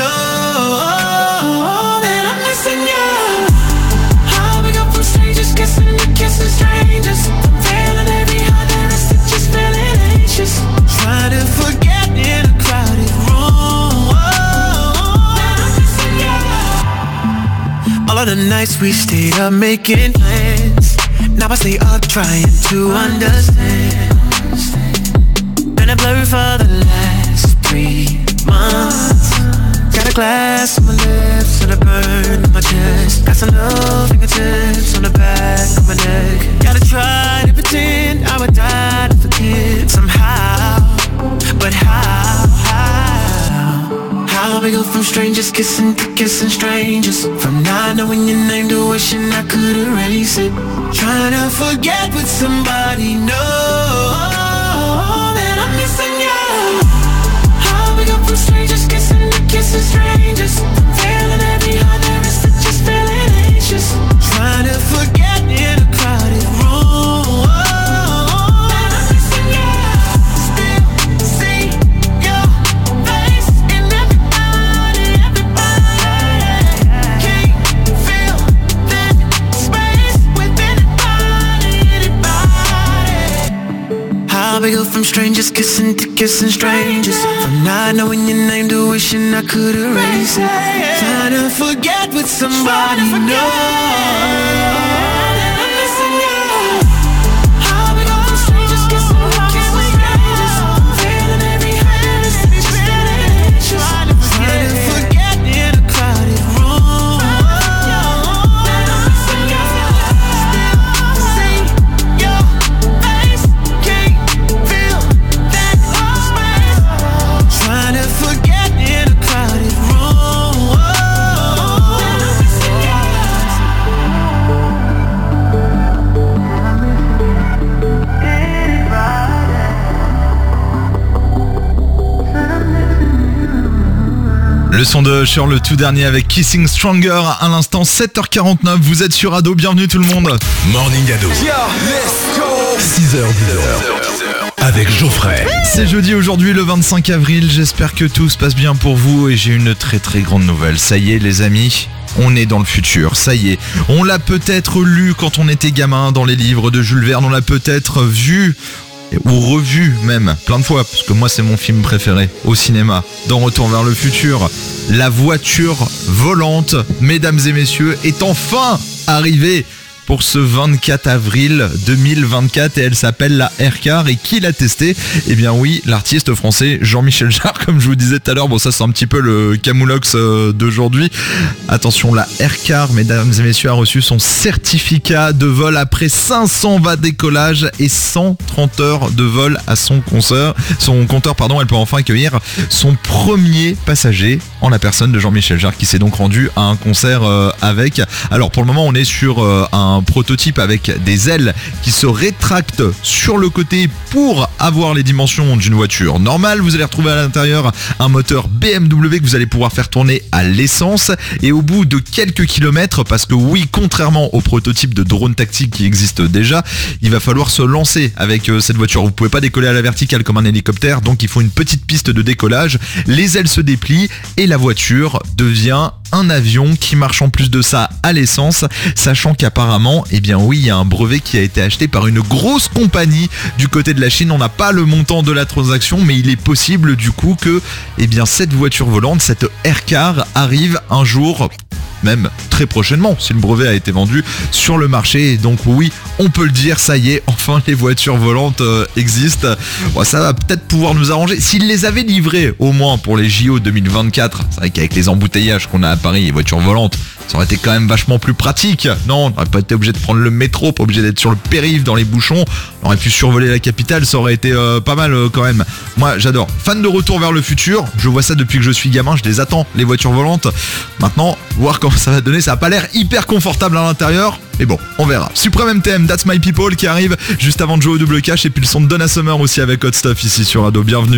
that I'm missing you. How we go from strangers kissing to kissing strangers, from feeling every heart there is to just feeling anxious. Trying to forget in a crowded room that I'm missing you. All of the nights we stayed up making plans, now I stay up trying to understand. Been a blur for the last three months. Got a glass on my lips and a burn in my chest. Got some little fingertips on the back of my neck. Gotta try to pretend I would die to forget somehow. But how, how, how we go from strangers kissing to kissing strangers, from not knowing your name to wishing I could erase it. Trying to forget with somebody, know that I'm missing you. How we go from strangers kissing to kissing strangers, feeling every heart there is to just feeling anxious. Trying to forget in a crowded room that I'm missing you. Still see your face in everybody, everybody. Can't feel that space with anybody, anybody. How we go from strangers kissing to kissing strangers, from not knowing your name to wishing I could erase it. Trying to forget with somebody, know that I'm missing you. How we go from strangers kissing to kissing strangers, feeling every hand is just feeling anxious. Trying to forget in a crowded room that I'm missing you. Still see your face, can't feel that space. Trying to forget in a crowded room that I'm missing you. Le son de Cher, le tout dernier avec Kissing Stronger. À l'instant, sept heures quarante-neuf, vous êtes sur Ado, bienvenue tout le monde. Morning Ado. six heures dix heures. Avec Geoffrey. C'est jeudi aujourd'hui, le vingt-cinq avril. J'espère que tout se passe bien pour vous et j'ai une très très grande nouvelle. Ça y est les amis, on est dans le futur, ça y est. On l'a peut-être lu quand on était gamin dans les livres de Jules Verne, on l'a peut-être vu ou revu même plein de fois, parce que moi c'est mon film préféré au cinéma. Dans Retour vers le futur, la voiture volante, mesdames et messieurs, est enfin arrivée pour ce vingt-quatre avril deux mille vingt-quatre et elle s'appelle la Aircar. Et qui l'a testée ? Eh bien oui, l'artiste français Jean-Michel Jarre, comme je vous disais tout à l'heure. Bon, ça c'est un petit peu le camoulox d'aujourd'hui. Attention, la Aircar, mesdames et messieurs, a reçu son certificat de vol après cinq cents watts d'écollage et cent trente heures de vol à son compteur. Son compteur, pardon, elle peut enfin accueillir son premier passager en la personne de Jean-Michel Jarre, qui s'est donc rendu à un concert euh, avec. Alors pour le moment, on est sur euh, un prototype avec des ailes qui se rétractent sur le côté pour avoir les dimensions d'une voiture normale. Vous allez retrouver à l'intérieur un moteur B M W que vous allez pouvoir faire tourner à l'essence, et au bout de quelques kilomètres, parce que oui, contrairement au prototype de drone tactique qui existe déjà, il va falloir se lancer avec euh, cette voiture. Vous pouvez pas décoller à la verticale comme un hélicoptère, donc il faut une petite piste de décollage. Les ailes se déplient et la voiture devient un avion qui marche en plus de ça à l'essence, sachant qu'apparemment, eh bien oui, il y a un brevet qui a été acheté par une grosse compagnie du côté de la Chine. On n'a pas le montant de la transaction, mais il est possible du coup que, eh bien, cette voiture volante, cette Aircar, arrive un jour, même très prochainement, si le brevet a été vendu sur le marché. Et donc oui, on peut le dire, ça y est, enfin les voitures volantes euh, existent. Bon, ça va peut-être pouvoir nous arranger. S'ils les avaient livrées au moins pour les J O deux mille vingt-quatre, c'est vrai qu'avec les embouteillages qu'on a à Paris, les voitures volantes, Ça aurait été quand même vachement plus pratique. Non, on n'aurait pas été obligé de prendre le métro, pas obligé d'être sur le périph' dans les bouchons. On aurait pu survoler la capitale, ça aurait été euh, pas mal euh, quand même. Moi, j'adore. Fan de Retour vers le futur. Je vois ça depuis que je suis gamin. Je les attends, les voitures volantes. Maintenant, voir comment ça va donner. Ça a pas l'air hyper confortable à l'intérieur. Mais bon, on verra. Supreme M T M, That's My People qui arrive juste avant de jouer au double cash. Et puis le son de Donna Summer aussi avec Hot Stuff ici sur Ado. Bienvenue.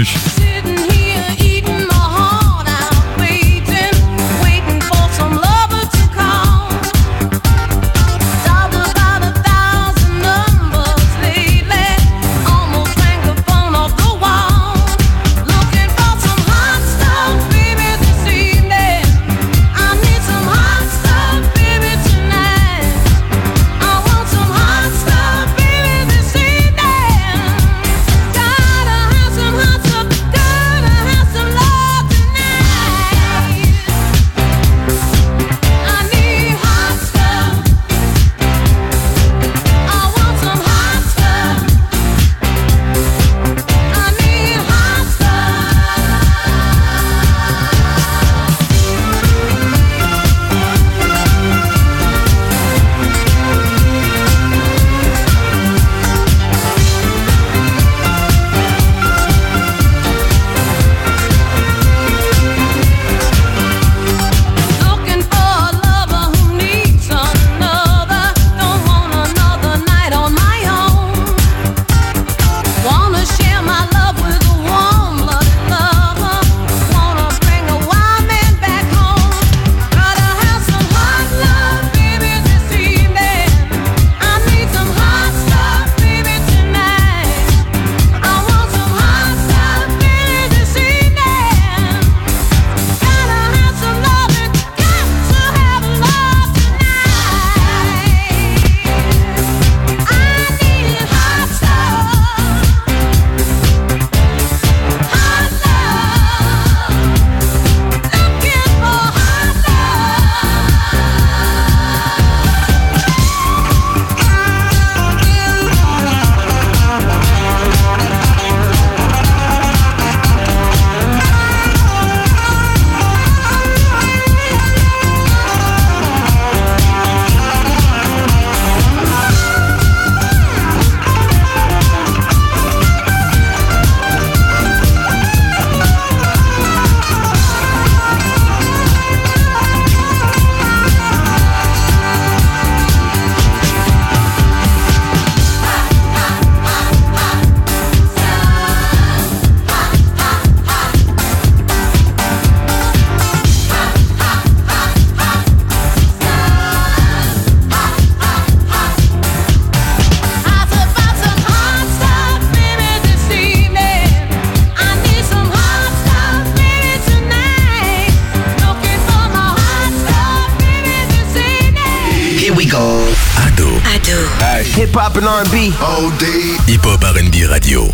Hip-hop and R and B. O D. Hip-hop R and B radio.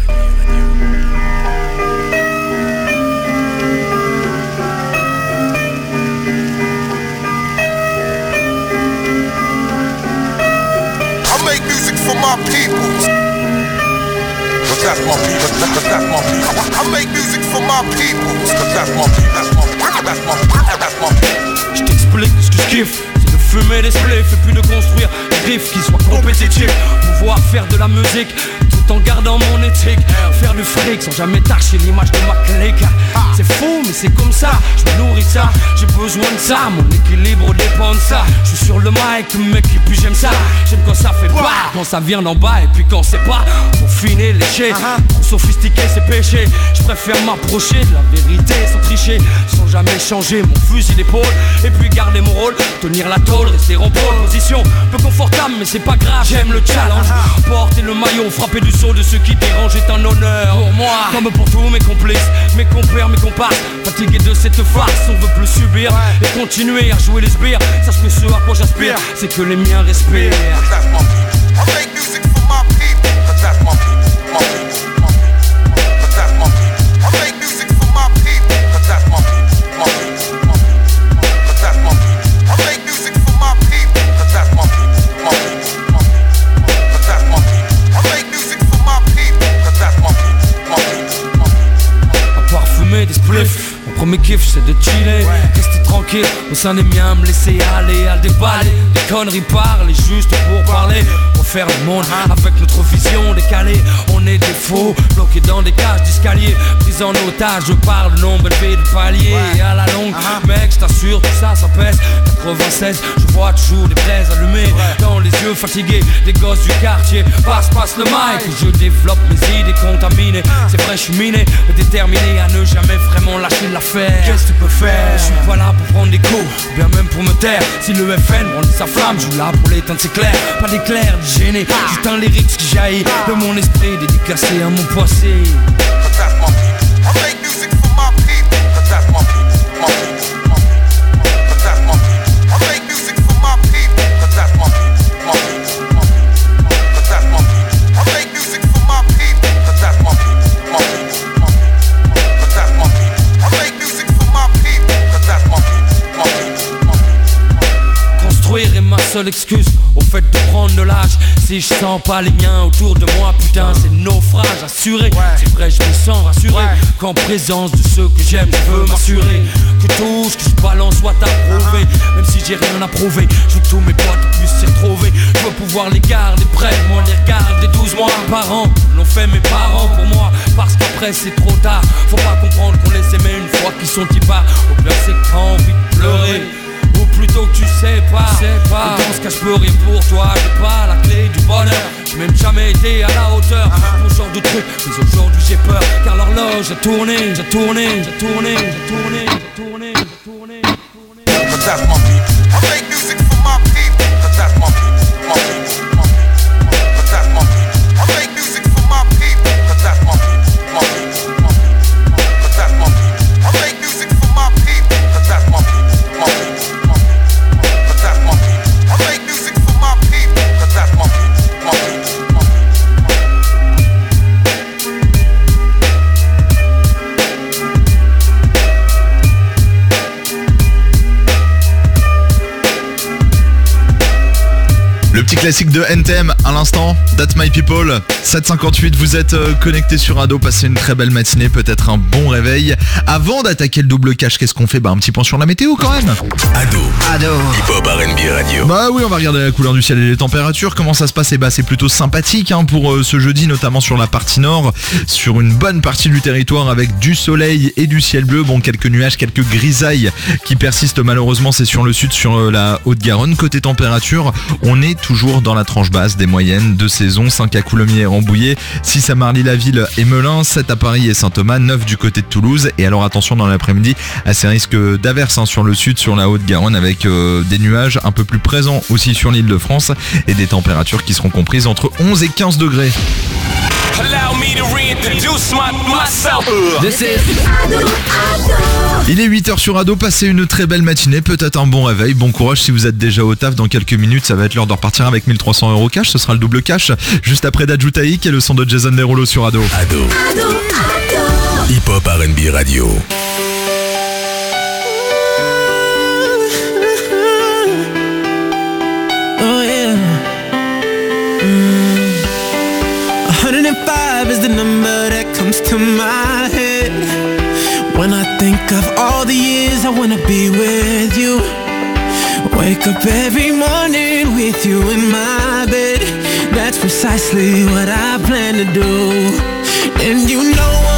I make music for my people. But that's my people. But that's my people. I make music for my people. But that's my people. That's my That's my That's my people. Je t'explique ce que je kiffe. Fumer des spliffs et puis de construire des riffs qui soient compétitifs. Pouvoir faire de la musique tout en gardant mon éthique. Faire du fric sans jamais tâcher l'image de ma clique. C'est fou mais c'est comme ça, je me nourris ça. J'ai besoin de ça, mon équilibre dépend de ça. Je suis sur le mic mec et puis j'aime ça. J'aime quand ça fait pas, quand ça vient d'en bas. Et puis quand c'est pas, pour finir léché. Pour sophistiquer c'est péché. Je préfère m'approcher de la vérité sans tricher. Sans jamais changer mon fusil d'épaule. Et puis garder mon rôle, tenir la tôle. Rester en pole position, peu confortable mais c'est pas grave, j'aime le challenge. Porter le maillot, frapper du saut de ceux qui dérangent est un honneur pour moi. Comme pour tous mes complices, mes compères, mes comparses. Fatigué de cette farce, on veut plus subir et continuer à jouer les sbires. Sache que ce à quoi j'aspire, c'est que les miens respirent. premier kiff c'est de chiller, rester tranquille au sein des miens, me laisser aller à déballer. Des conneries parler juste pour parler, refaire le monde avec notre vision décalée. On est des faux, bloqués dans des cages d'escalier, pris en otage par le nombre élevé de paliers. Et à la longue, mec, je t'assure, tout ça, ça pèse. quatre-vingt-seize, je vois toujours des braises allumées dans les yeux fatigués des gosses du quartier. Passe, passe le mic, je développe mes idées contaminées. C'est vrai, je suis miné, déterminé à ne jamais vraiment lâcher l'affaire. Qu'est-ce que tu peux faire? Je suis pas là pour prendre des coups, bien même pour me taire. Si le F N brandit sa flamme, je suis là pour l'éteindre, c'est clair. Pas d'éclair, de gêné, juste un lyrics qui jaillit de mon esprit dédicacé à mon passé. I make music for my people, 'cause that's my people, my people, my people, 'cause that's my people. I make music for my people, 'cause that's my people, my people, my people, 'cause that's my people. I make music for my people, 'cause that's my people, my people, my people, 'cause that's my people. I make music for my people, 'cause that's my people, my people, my people. Construire est ma seule excuse au fait de prendre de l'âge. Si je sens pas les miens autour de moi, putain c'est naufrage assuré. C'est vrai, je me sens rassuré qu'en présence de ceux que j'aime, je veux m'assurer que tout ce que je balance soit approuvé. Même si j'ai rien à prouver, je veux que tous mes potes puissent s'y retrouver. Je veux pouvoir les garder près de moi, les regarder douze mois par an. L'ont fait mes parents pour moi, parce qu'après c'est trop tard. Faut pas comprendre qu'on les aimait une fois qu'ils sont ipars. Au pire c'est que t'as envie de pleurer, ou plutôt que tu sais pas, sais pas. Et dans ce cas je peux rien pour toi, j'ai pas la clé du bonheur. J'ai même jamais été à la hauteur pour ce genre de truc, mais aujourd'hui j'ai peur. Car l'horloge a tourné, j'ai tourné, j'ai tourné, j'ai tourné, j'ai tourné, j'ai tourné, j'ai tourné. Cause that's my people. I make music for my people, cause that's my people, my people, my people, cause that's my people. I make music for my people, cause that's my people, my people, my people, cause that's my people. I make music for my people, cause that's my people, my people, my people, cause that's my people. I make music for my people, cause that's my people, my people. Le petit classique de N T M à l'instant, That's My People, sept cinquante-huit, vous êtes euh, connectés sur Ado, passez une très belle matinée, peut-être un bon réveil. Avant d'attaquer le double cash, qu'est-ce qu'on fait? Bah un petit point sur la météo quand même. Ado, Ado, hip-hop R and B radio. Bah oui, on va regarder la couleur du ciel et les températures. Comment ça se passe? Et bah c'est plutôt sympathique hein, pour euh, ce jeudi, notamment sur la partie nord, sur une bonne partie du territoire avec du soleil et du ciel bleu. Bon, quelques nuages, quelques grisailles qui persistent malheureusement, c'est sur le sud, sur euh, la Haute-Garonne. Côté température, on est toujours dans la tranche basse des moyennes de saison. Cinq à Coulommiers et Rambouillet, six à Marly-la-Ville et Melun, sept à Paris et Saint-Thomas, neuf du côté de Toulouse. Et alors attention dans l'après-midi à ces risques d'averses hein, sur le sud, sur la Haute-Garonne, avec euh, des nuages un peu plus présents aussi sur l'île de France et des températures qui seront comprises entre onze et quinze degrés. Allow me to reintroduce my, myself. This is Il est huit heures sur Ado, passez une très belle matinée, peut-être un bon réveil, bon courage si vous êtes déjà au taf. Dans quelques minutes, ça va être l'heure de repartir avec mille trois cents euros cash, ce sera le double cash, juste après Dajutaïk et le son de Jason Derulo sur Ado. Ado, hip-hop R and B radio. Oh yeah. Mm. one oh five is the number that comes to my head when I think of all the years I wanna be with you. Wake up every morning with you in my bed. That's precisely what I plan to do. And you know